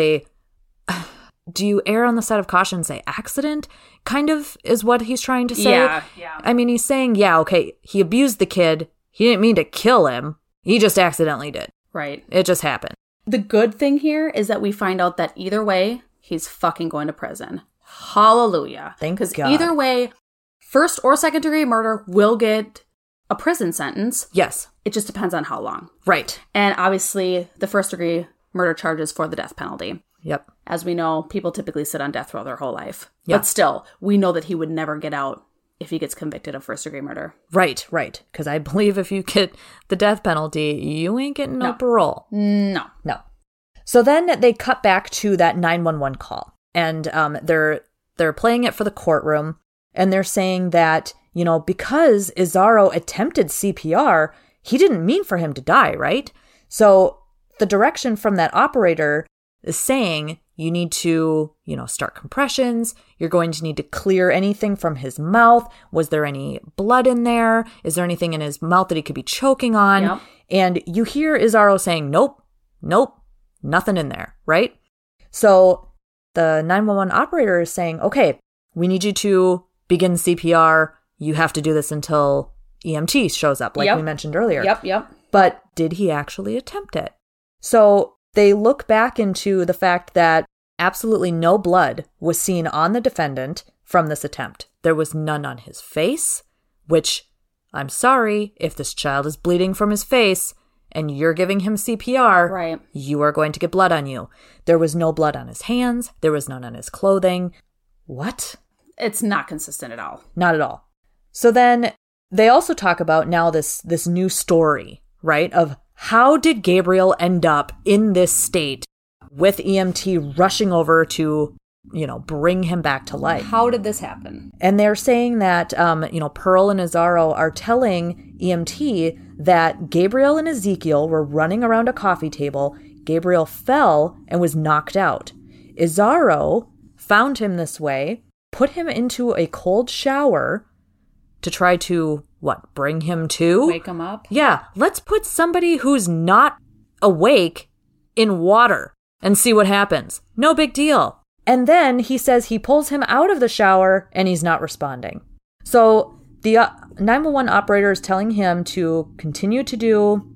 do you err on the side of caution and say accident? Kind of is what he's trying to say. Yeah. I mean, he's saying, yeah, okay, he abused the kid. He didn't mean to kill him. He just accidentally did. Right. It just happened. The good thing here is that we find out that either way, he's fucking going to prison. Hallelujah. Thank God. Because either way, first or second degree murder will get a prison sentence. Yes. It just depends on how long. Right. And obviously, the first degree murder charges for the death penalty. Yep. As we know, people typically sit on death row their whole life. Yeah. But still, we know that he would never get out if he gets convicted of first degree murder. Right. Because I believe if you get the death penalty, you ain't getting no parole. No. So then they cut back to that 911 call. And they're playing it for the courtroom. And they're saying that, because Izarro attempted CPR, he didn't mean for him to die, right? So the direction from that operator is saying you need to, start compressions. You're going to need to clear anything from his mouth. Was there any blood in there? Is there anything in his mouth that he could be choking on? Yep. And you hear Izarro saying, nope, nothing in there, right? So the 911 operator is saying, okay, we need you to begin CPR. You have to do this until EMT shows up, like we mentioned earlier. Yep. But did he actually attempt it? So they look back into the fact that absolutely no blood was seen on the defendant from this attempt. There was none on his face, which, I'm sorry, if this child is bleeding from his face and you're giving him CPR, right, you are going to get blood on you. There was no blood on his hands. There was none on his clothing. What? It's not consistent at all. Not at all. So then they also talk about now this new story, right, of how did Gabriel end up in this state with EMT rushing over to, bring him back to life? How did this happen? And they're saying that, Pearl and Izarro are telling EMT that Gabriel and Ezekiel were running around a coffee table. Gabriel fell and was knocked out. Izarro found him this way, put him into a cold shower to try to, bring him to? Wake him up? Yeah, let's put somebody who's not awake in water and see what happens. No big deal. And then he says he pulls him out of the shower and he's not responding. So the 911 operator is telling him to continue to do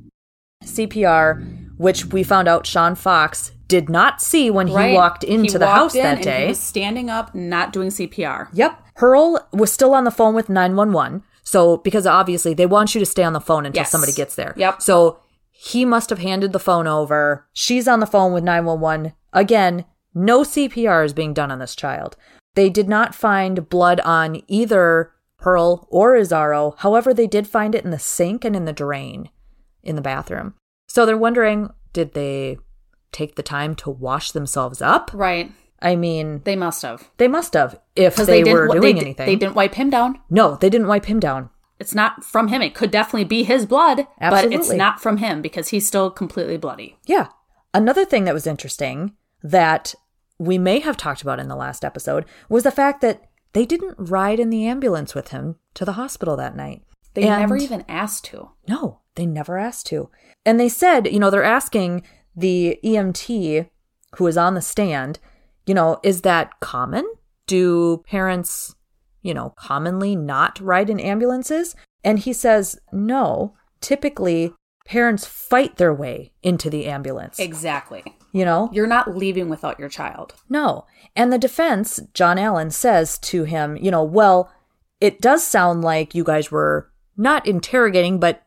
CPR, which we found out Sean Fox did not see when he walked into the house that day. He was standing up, not doing CPR. Yep. Pearl was still on the phone with 911. So, because obviously they want you to stay on the phone until somebody gets there. Yep. So he must have handed the phone over. She's on the phone with 911. Again, no CPR is being done on this child. They did not find blood on either Pearl or Izarro. However, they did find it in the sink and in the drain in the bathroom. So they're wondering, did they take the time to wash themselves up? Right. I mean, they must have. If they were doing anything. They didn't wipe him down. No, they didn't wipe him down. It's not from him. It could definitely be his blood, Absolutely. But it's not from him because he's still completely bloody. Yeah. Another thing that was interesting that we may have talked about in the last episode was the fact that they didn't ride in the ambulance with him to the hospital that night. They never even asked to. No, they never asked to. And they said, they're asking the EMT who is on the stand, is that common? Do parents, commonly not ride in ambulances? And he says, no, typically parents fight their way into the ambulance. Exactly. You're not leaving without your child. No. And the defense, John Allen, says to him, well, it does sound like you guys were not interrogating, but,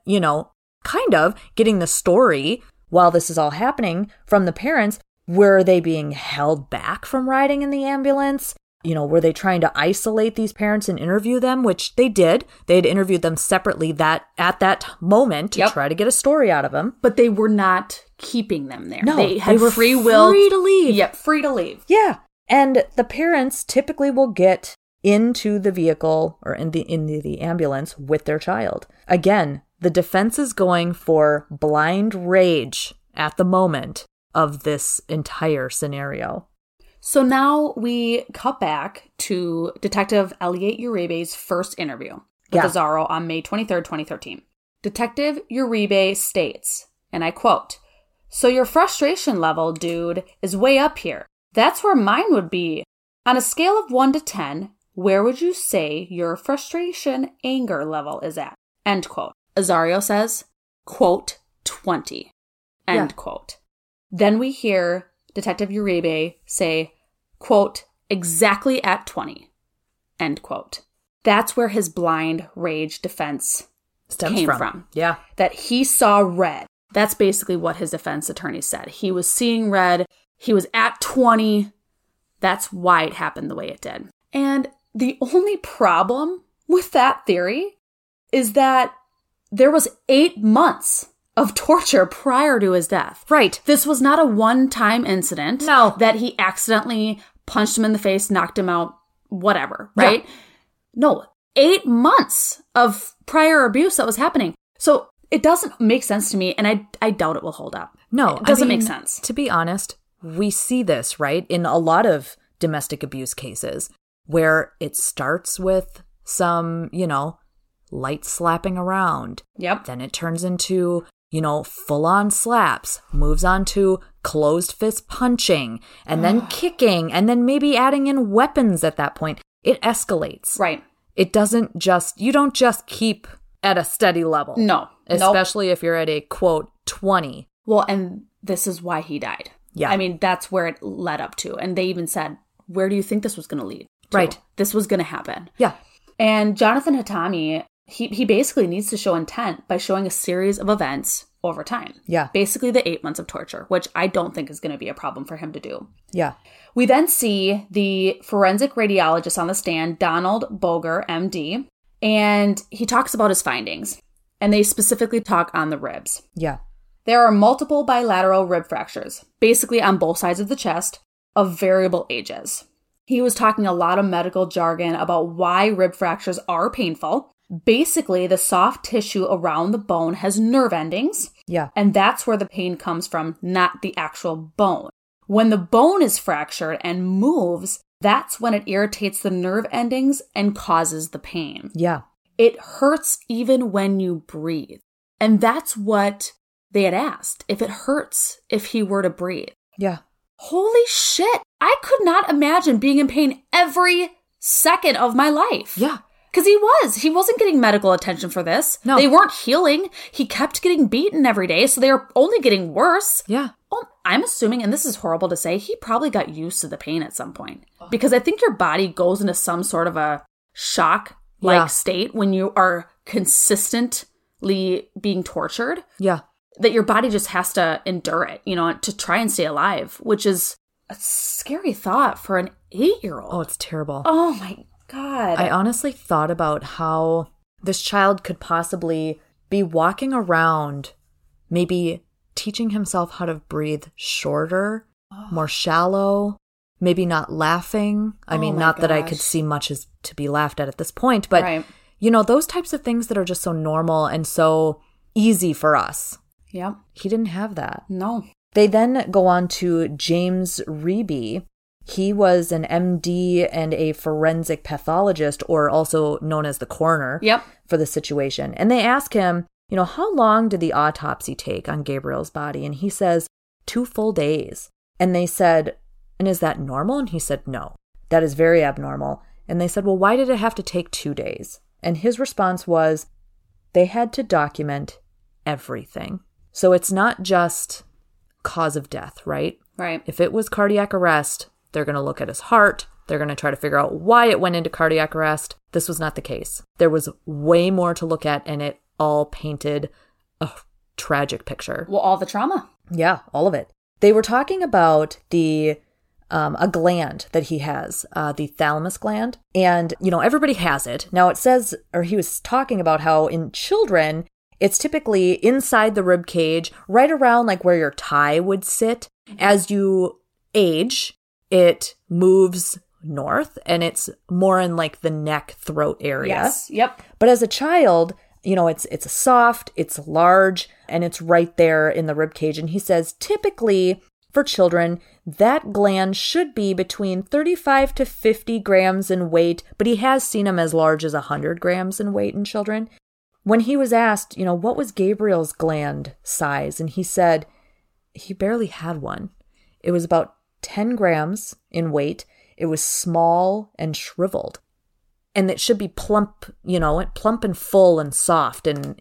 kind of getting the story while this is all happening from the parents. Were they being held back from riding in the ambulance? Were they trying to isolate these parents and interview them, which they did. They had interviewed them separately at that moment to try to get a story out of them. But they were not keeping them there. No, they had were free will. Free to leave. Yep, free to leave. Yeah. And the parents typically will get into the vehicle or into the ambulance with their child. Again, the defense is going for blind rage at the moment of this entire scenario. So now we cut back to Detective Elliot Uribe's first interview with Izarro on May 23rd, 2013. Detective Uribe states, and I quote, "So your frustration level, dude, is way up here. That's where mine would be. On a scale of 1 to 10, where would you say your frustration anger level is at?" End quote. Azario says, quote, 20. End quote. Then we hear Detective Uribe say, quote, exactly at 20. End quote. That's where his blind rage defense came from. Yeah. That he saw red. That's basically what his defense attorney said. He was seeing red. He was at 20. That's why it happened the way it did. And the only problem with that theory is that there was 8 months of torture prior to his death. Right. This was not a one-time incident. No. That he accidentally punched him in the face, knocked him out, whatever, right? Yeah. No, 8 months of prior abuse that was happening. So it doesn't make sense to me, and I doubt it will hold up. No. It doesn't make sense. To be honest, we see this, right, in a lot of domestic abuse cases where it starts with some, light slapping around. Yep. Then it turns into, full-on slaps, moves on to closed fist punching, and then kicking, and then maybe adding in weapons at that point. It escalates. Right. It doesn't you don't just keep at a steady level. No. Especially if you're at a, quote, 20. Well, and this is why he died. Yeah. I mean, that's where it led up to. And they even said, where do you think this was going to lead to? Right. This was going to happen. Yeah. And Jonathan Hatami, he basically needs to show intent by showing a series of events over time. Yeah. Basically the 8 months of torture, which I don't think is going to be a problem for him to do. Yeah. We then see the forensic radiologist on the stand, Donald Boger, MD, and he talks about his findings. And they specifically talk on the ribs. Yeah. There are multiple bilateral rib fractures, basically on both sides of the chest, of variable ages. He was talking a lot of medical jargon about why rib fractures are painful. Basically, the soft tissue around the bone has nerve endings. Yeah. And that's where the pain comes from, not the actual bone. When the bone is fractured and moves, that's when it irritates the nerve endings and causes the pain. Yeah. It hurts even when you breathe. And that's what they had asked, if it hurts if he were to breathe. Yeah. Holy shit. I could not imagine being in pain every second of my life. Yeah. Because he wasn't getting medical attention for this. No. They weren't healing. He kept getting beaten every day, so they were only getting worse. Yeah. Well, I'm assuming, and this is horrible to say, he probably got used to the pain at some point. Because I think your body goes into some sort of a shock-like state when you are consistently being tortured. Yeah. That your body just has to endure it, to try and stay alive, which is a scary thought for an 8-year-old. Oh, it's terrible. Oh, my God. I honestly thought about how this child could possibly be walking around, maybe teaching himself how to breathe shorter, more shallow, maybe not laughing. I mean, not that I could see much as to be laughed at this point, but, right. Those types of things that are just so normal and so easy for us. Yep. He didn't have that. No. They then go on to James Reeby. He was an MD and a forensic pathologist, or also known as the coroner, for the situation. And they ask him, how long did the autopsy take on Gabriel's body? And he says, 2 full days. And they said, and is that normal? And he said, no, that is very abnormal. And they said, well, why did it have to take 2 days? And his response was, they had to document everything. So it's not just cause of death, right? Right. If it was cardiac arrest, they're going to look at his heart. They're going to try to figure out why it went into cardiac arrest. This was not the case. There was way more to look at, and it all painted a tragic picture. Well, all the trauma. Yeah, all of it. They were talking about a gland that he has, the thalamus gland. And, everybody has it. Now it says, or he was talking about how in children, it's typically inside the rib cage, right around like where your thigh would sit. As you age, it moves north and it's more in like the neck, throat area. Yes. Yep. But as a child, it's soft, it's large, and it's right there in the rib cage. And he says typically for children, that gland should be between 35 to 50 grams in weight, but he has seen them as large as 100 grams in weight in children. When he was asked, what was Gabriel's gland size? And he said he barely had one. It was about 10 grams in weight. It was small and shriveled. And it should be plump, plump and full and soft and,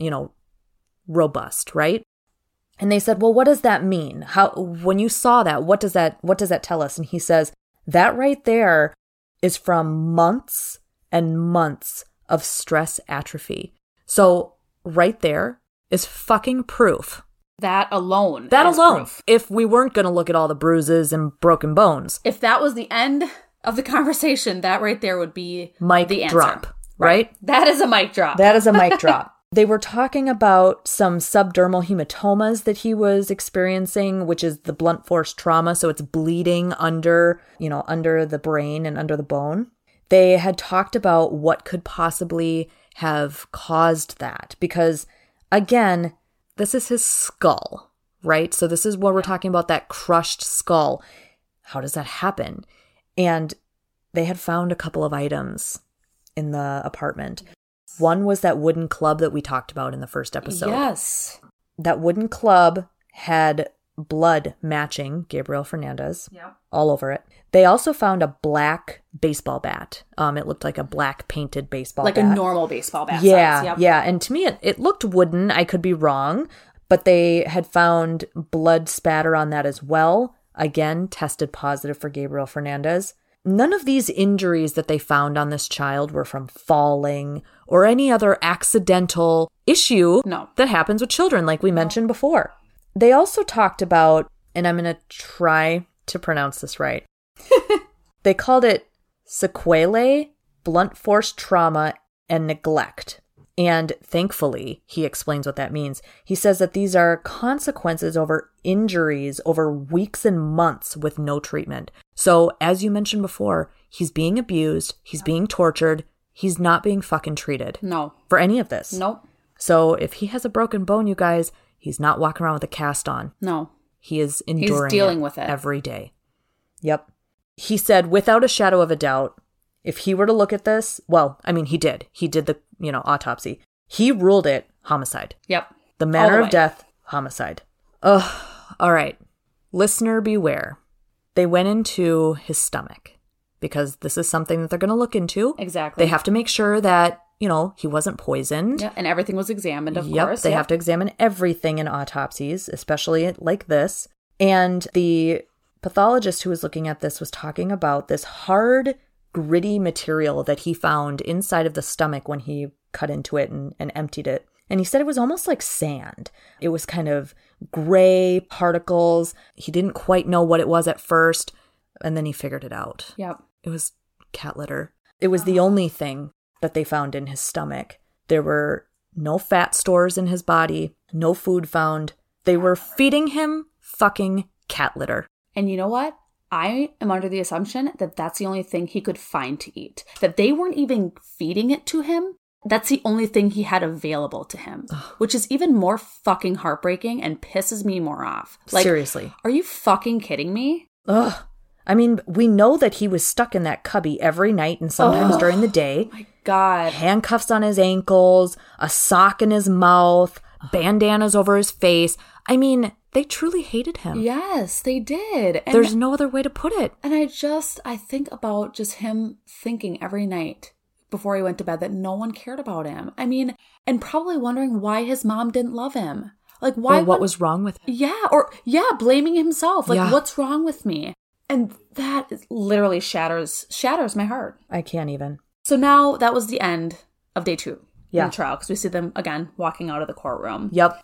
robust, right? And they said, well, what does that mean? When you saw that, what does that tell us? And he says, that right there is from months and months of stress atrophy. So right there is fucking proof. That alone. Proof. If we weren't going to look at all the bruises and broken bones. If that was the end of the conversation, that right there would be the answer. Drop, right? That is a mic drop. That is a mic drop. They were talking about some subdermal hematomas that he was experiencing, which is the blunt force trauma. So it's bleeding under the brain and under the bone. They had talked about what could possibly have caused that because, again, this is his skull, right? So this is what we're talking about, that crushed skull. How does that happen? And they had found a couple of items in the apartment. One was that wooden club that we talked about in the first episode. Yes. That wooden club had blood matching Gabriel Fernandez all over it. They also found a black baseball bat. It looked like a black painted baseball bat. Like a normal baseball bat size. Yep. Yeah. And to me, it looked wooden. I could be wrong. But they had found blood spatter on that as well. Again, tested positive for Gabriel Fernandez. None of these injuries that they found on this child were from falling or any other accidental issue that happens with children, like we mentioned before. They also talked about, and I'm going to try to pronounce this right, they called it sequelae, blunt force trauma, and neglect. And thankfully, he explains what that means. He says that these are consequences over injuries over weeks and months with no treatment. So, as you mentioned before, he's being abused, he's being tortured, he's not being fucking treated. No. For any of this. Nope. So, if he has a broken bone, you guys, he's not walking around with a cast on. No. He is enduring dealing with it every day. Yep. He said, without a shadow of a doubt, if he were to look at this, well, I mean, he did. He did the, autopsy. He ruled it homicide. Yep. The manner of death, homicide. Ugh. All right. Listener beware. They went into his stomach because this is something that they're going to look into. Exactly. They have to make sure that, he wasn't poisoned. Yeah, and everything was examined, of course. They have to examine everything in autopsies, especially like this. And the pathologist who was looking at this was talking about this hard, gritty material that he found inside of the stomach when he cut into it and emptied it. And he said it was almost like sand. It was kind of gray particles. He didn't quite know what it was at first. And then he figured it out. Yep. It was cat litter. It was the only thing that they found in his stomach. There were no fat stores in his body, no food found. They were feeding him fucking cat litter. And you know what? I am under the assumption that that's the only thing he could find to eat. That they weren't even feeding it to him. That's the only thing he had available to him, which is even more fucking heartbreaking and pisses me more off. Like, seriously. Are you fucking kidding me? Ugh. I mean, we know that he was stuck in that cubby every night and sometimes during the day. My God. Handcuffs on his ankles, a sock in his mouth, bandanas over his face. I mean, they truly hated him. Yes, they did. And there's no other way to put it. And I think about just him thinking every night before he went to bed that no one cared about him. I mean, and probably wondering why his mom didn't love him. Like, why? Or what was wrong with him. Yeah, blaming himself. Like, what's wrong with me? And that literally shatters my heart. I can't even. So now that was the end of day 2 in the trial, because we see them again walking out of the courtroom. Yep.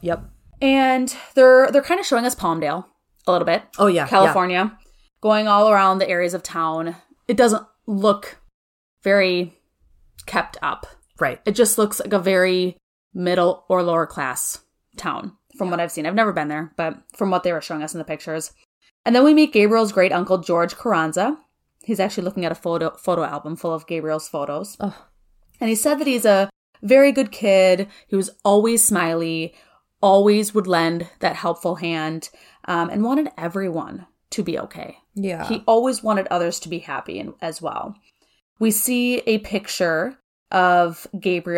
And they're kind of showing us Palmdale a little bit. Oh yeah, California, going all around the areas of town. It doesn't look very kept up. Right. It just looks like a very middle or lower class town from what I've seen. I've never been there, but from what they were showing us in the pictures. And then we meet Gabriel's great uncle, George Carranza. He's actually looking at a photo album full of Gabriel's photos. Oh. And he said that he's a very good kid. He was always smiley, always would lend that helpful hand, and wanted everyone to be okay. Yeah. He always wanted others to be happy as well. We see a picture of Gabriel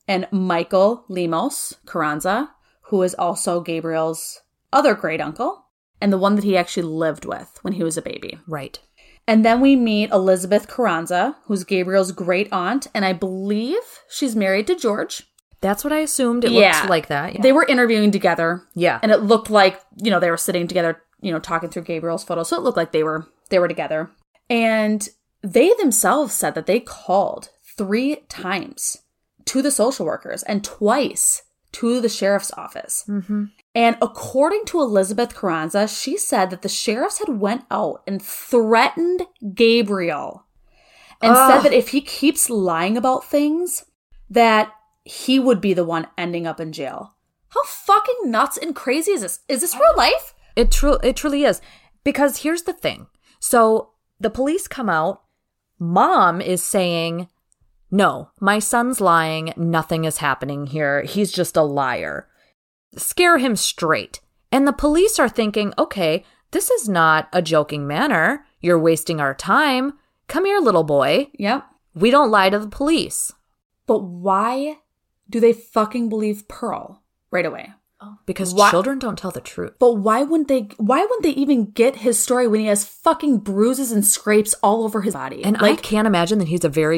and Michael Lemos Carranza, who is also Gabriel's other great uncle and the one that he actually lived with when he was a baby. Right. And then we meet Elizabeth Carranza, who's Gabriel's great aunt, and I believe she's married to George. That's what I assumed. It looked like that. Yeah. They were interviewing together. Yeah. And it looked like, they were sitting together, talking through Gabriel's photos. So it looked like they were together. And they themselves said that they called 3 times to the social workers and twice to the sheriff's office. Mm-hmm. And according to Elizabeth Carranza, she said that the sheriffs had went out and threatened Gabriel and said that if he keeps lying about things, that he would be the one ending up in jail. How fucking nuts and crazy is this? Is this real life? It truly is. Because here's the thing. So the police come out. Mom is saying, no, my son's lying. Nothing is happening here. He's just a liar. Scare him straight. And the police are thinking, okay, this is not a joking manner. You're wasting our time. Come here, little boy. Yep. We don't lie to the police. But why do they fucking believe Pearl right away? Because children don't tell the truth. But why wouldn't they even get his story when he has fucking bruises and scrapes all over his body? And I can't imagine that he's a very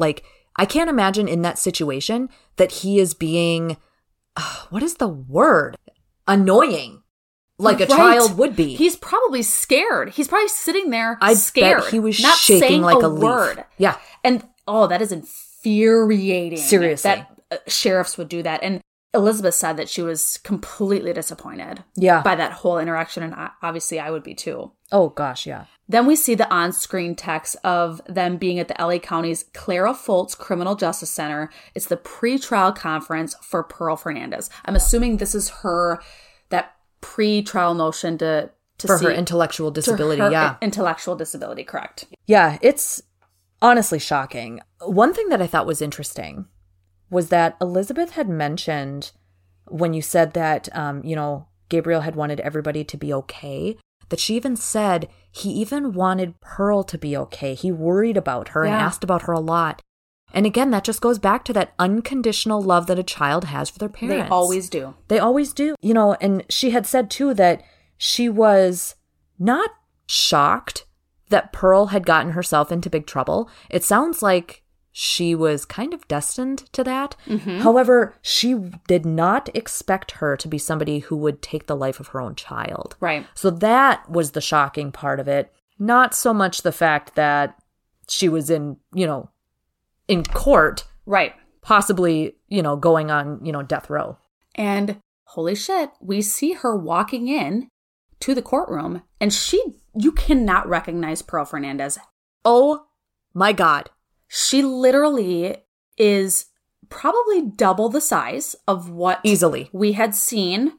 I can't imagine in that situation that he is being, what is the word? Annoying. Like a child would be. He's probably scared. He's probably sitting there I scared. Bet he was not shaking like a word. leaf. Yeah. And, that is infuriating. Seriously. That sheriffs would do that. And Elizabeth said that she was completely disappointed by that whole interaction. And obviously I would be too. Oh, gosh, yeah. Then we see the on-screen text of them being at the LA County's Clara Foltz Criminal Justice Center. It's the pre-trial conference for Pearl Fernandez. I'm assuming this is that pre-trial notion to for see her intellectual disability. Intellectual disability, correct. Yeah, it's honestly shocking. One thing that I thought was interesting was that Elizabeth had mentioned when you said that, Gabriel had wanted everybody to be okay, that she even said he even wanted Pearl to be okay. He worried about her and asked about her a lot. And again, that just goes back to that unconditional love that a child has for their parents. They always do. They always do. And she had said too that she was not shocked that Pearl had gotten herself into big trouble. It sounds like she was kind of destined to that. Mm-hmm. However, she did not expect her to be somebody who would take the life of her own child. Right. So that was the shocking part of it. Not so much the fact that she was in court. Right. Possibly, going on, death row. And holy shit, we see her walking in to the courtroom and you cannot recognize Pearl Fernandez. Oh my God. She literally is probably double the size of what easily we had seen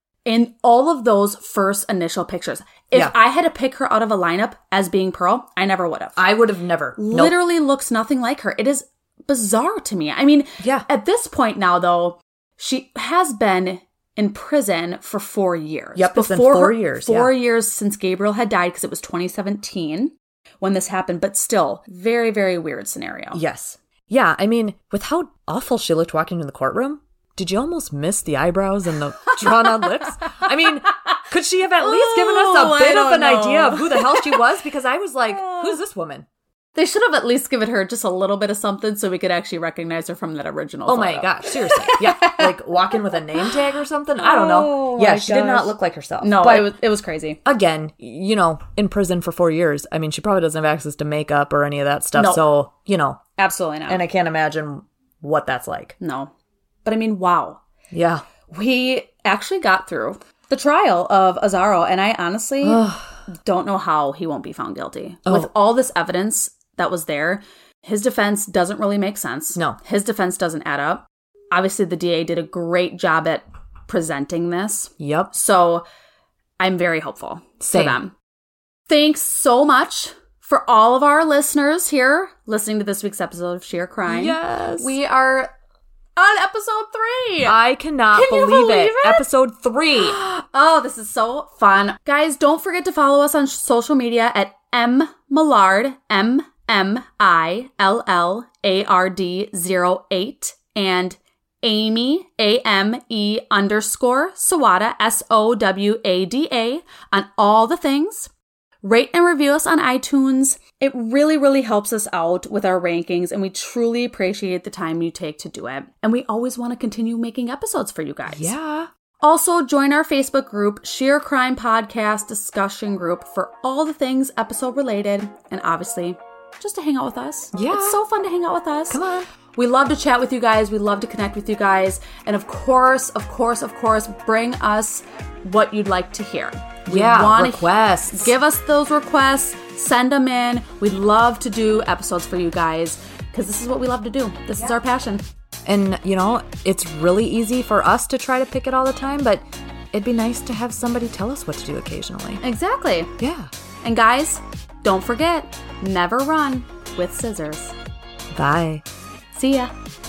in all of those first initial pictures. If I had to pick her out of a lineup as being Pearl, I never would have. I would have never. Literally looks nothing like her. It is bizarre to me. I mean, at this point now, though, she has been in prison for 4 years. Yep, it's been 4 years. 4 years since Gabriel had died, because it was 2017. When this happened, but still, very, very weird scenario. Yes. Yeah, I mean, with how awful she looked walking in the courtroom, did you almost miss the eyebrows and the drawn-on lips? I mean, could she have at least given us a bit of an idea of who the hell she was? Because I was like, who's this woman? They should have at least given her just a little bit of something so we could actually recognize her from that original photo. My gosh, seriously. Yeah, like walking with a name tag or something? I don't know. Yeah, she did not look like herself. No, but it was crazy. Again, in prison for 4 years. I mean, she probably doesn't have access to makeup or any of that stuff. No. So, Absolutely not. And I can't imagine what that's like. No. But I mean, wow. Yeah. We actually got through the trial of Azzaro, and I honestly don't know how he won't be found guilty. With all this evidence that was there, his defense doesn't really make sense. No. His defense doesn't add up. Obviously, the DA did a great job at presenting this. Yep. So I'm very hopeful Same. for them. Thanks so much for all of our listeners here listening to this week's episode of Sheer Crime. Yes. We are on episode 3. I cannot believe it. Episode 3. Oh, this is so fun. Guys, don't forget to follow us on social media at mmillard, MMILLARD08, and Amy, AME _ Sowada, SOWADA, on all the things. Rate and review us on iTunes. It really, really helps us out with our rankings, and we truly appreciate the time you take to do it. And we always want to continue making episodes for you guys. Yeah. Also, join our Facebook group, Sheer Crime Podcast Discussion Group, for all the things episode related, and obviously, just to hang out with us. Yeah. It's so fun to hang out with us. Come on. We love to chat with you guys. We love to connect with you guys. And of course, bring us what you'd like to hear. Requests. Give us those requests. Send them in. We'd love to do episodes for you guys because this is what we love to do. This is our passion. And, you know, it's really easy for us to try to pick it all the time, but it'd be nice to have somebody tell us what to do occasionally. Exactly. Yeah. And guys, don't forget, never run with scissors. Bye. See ya.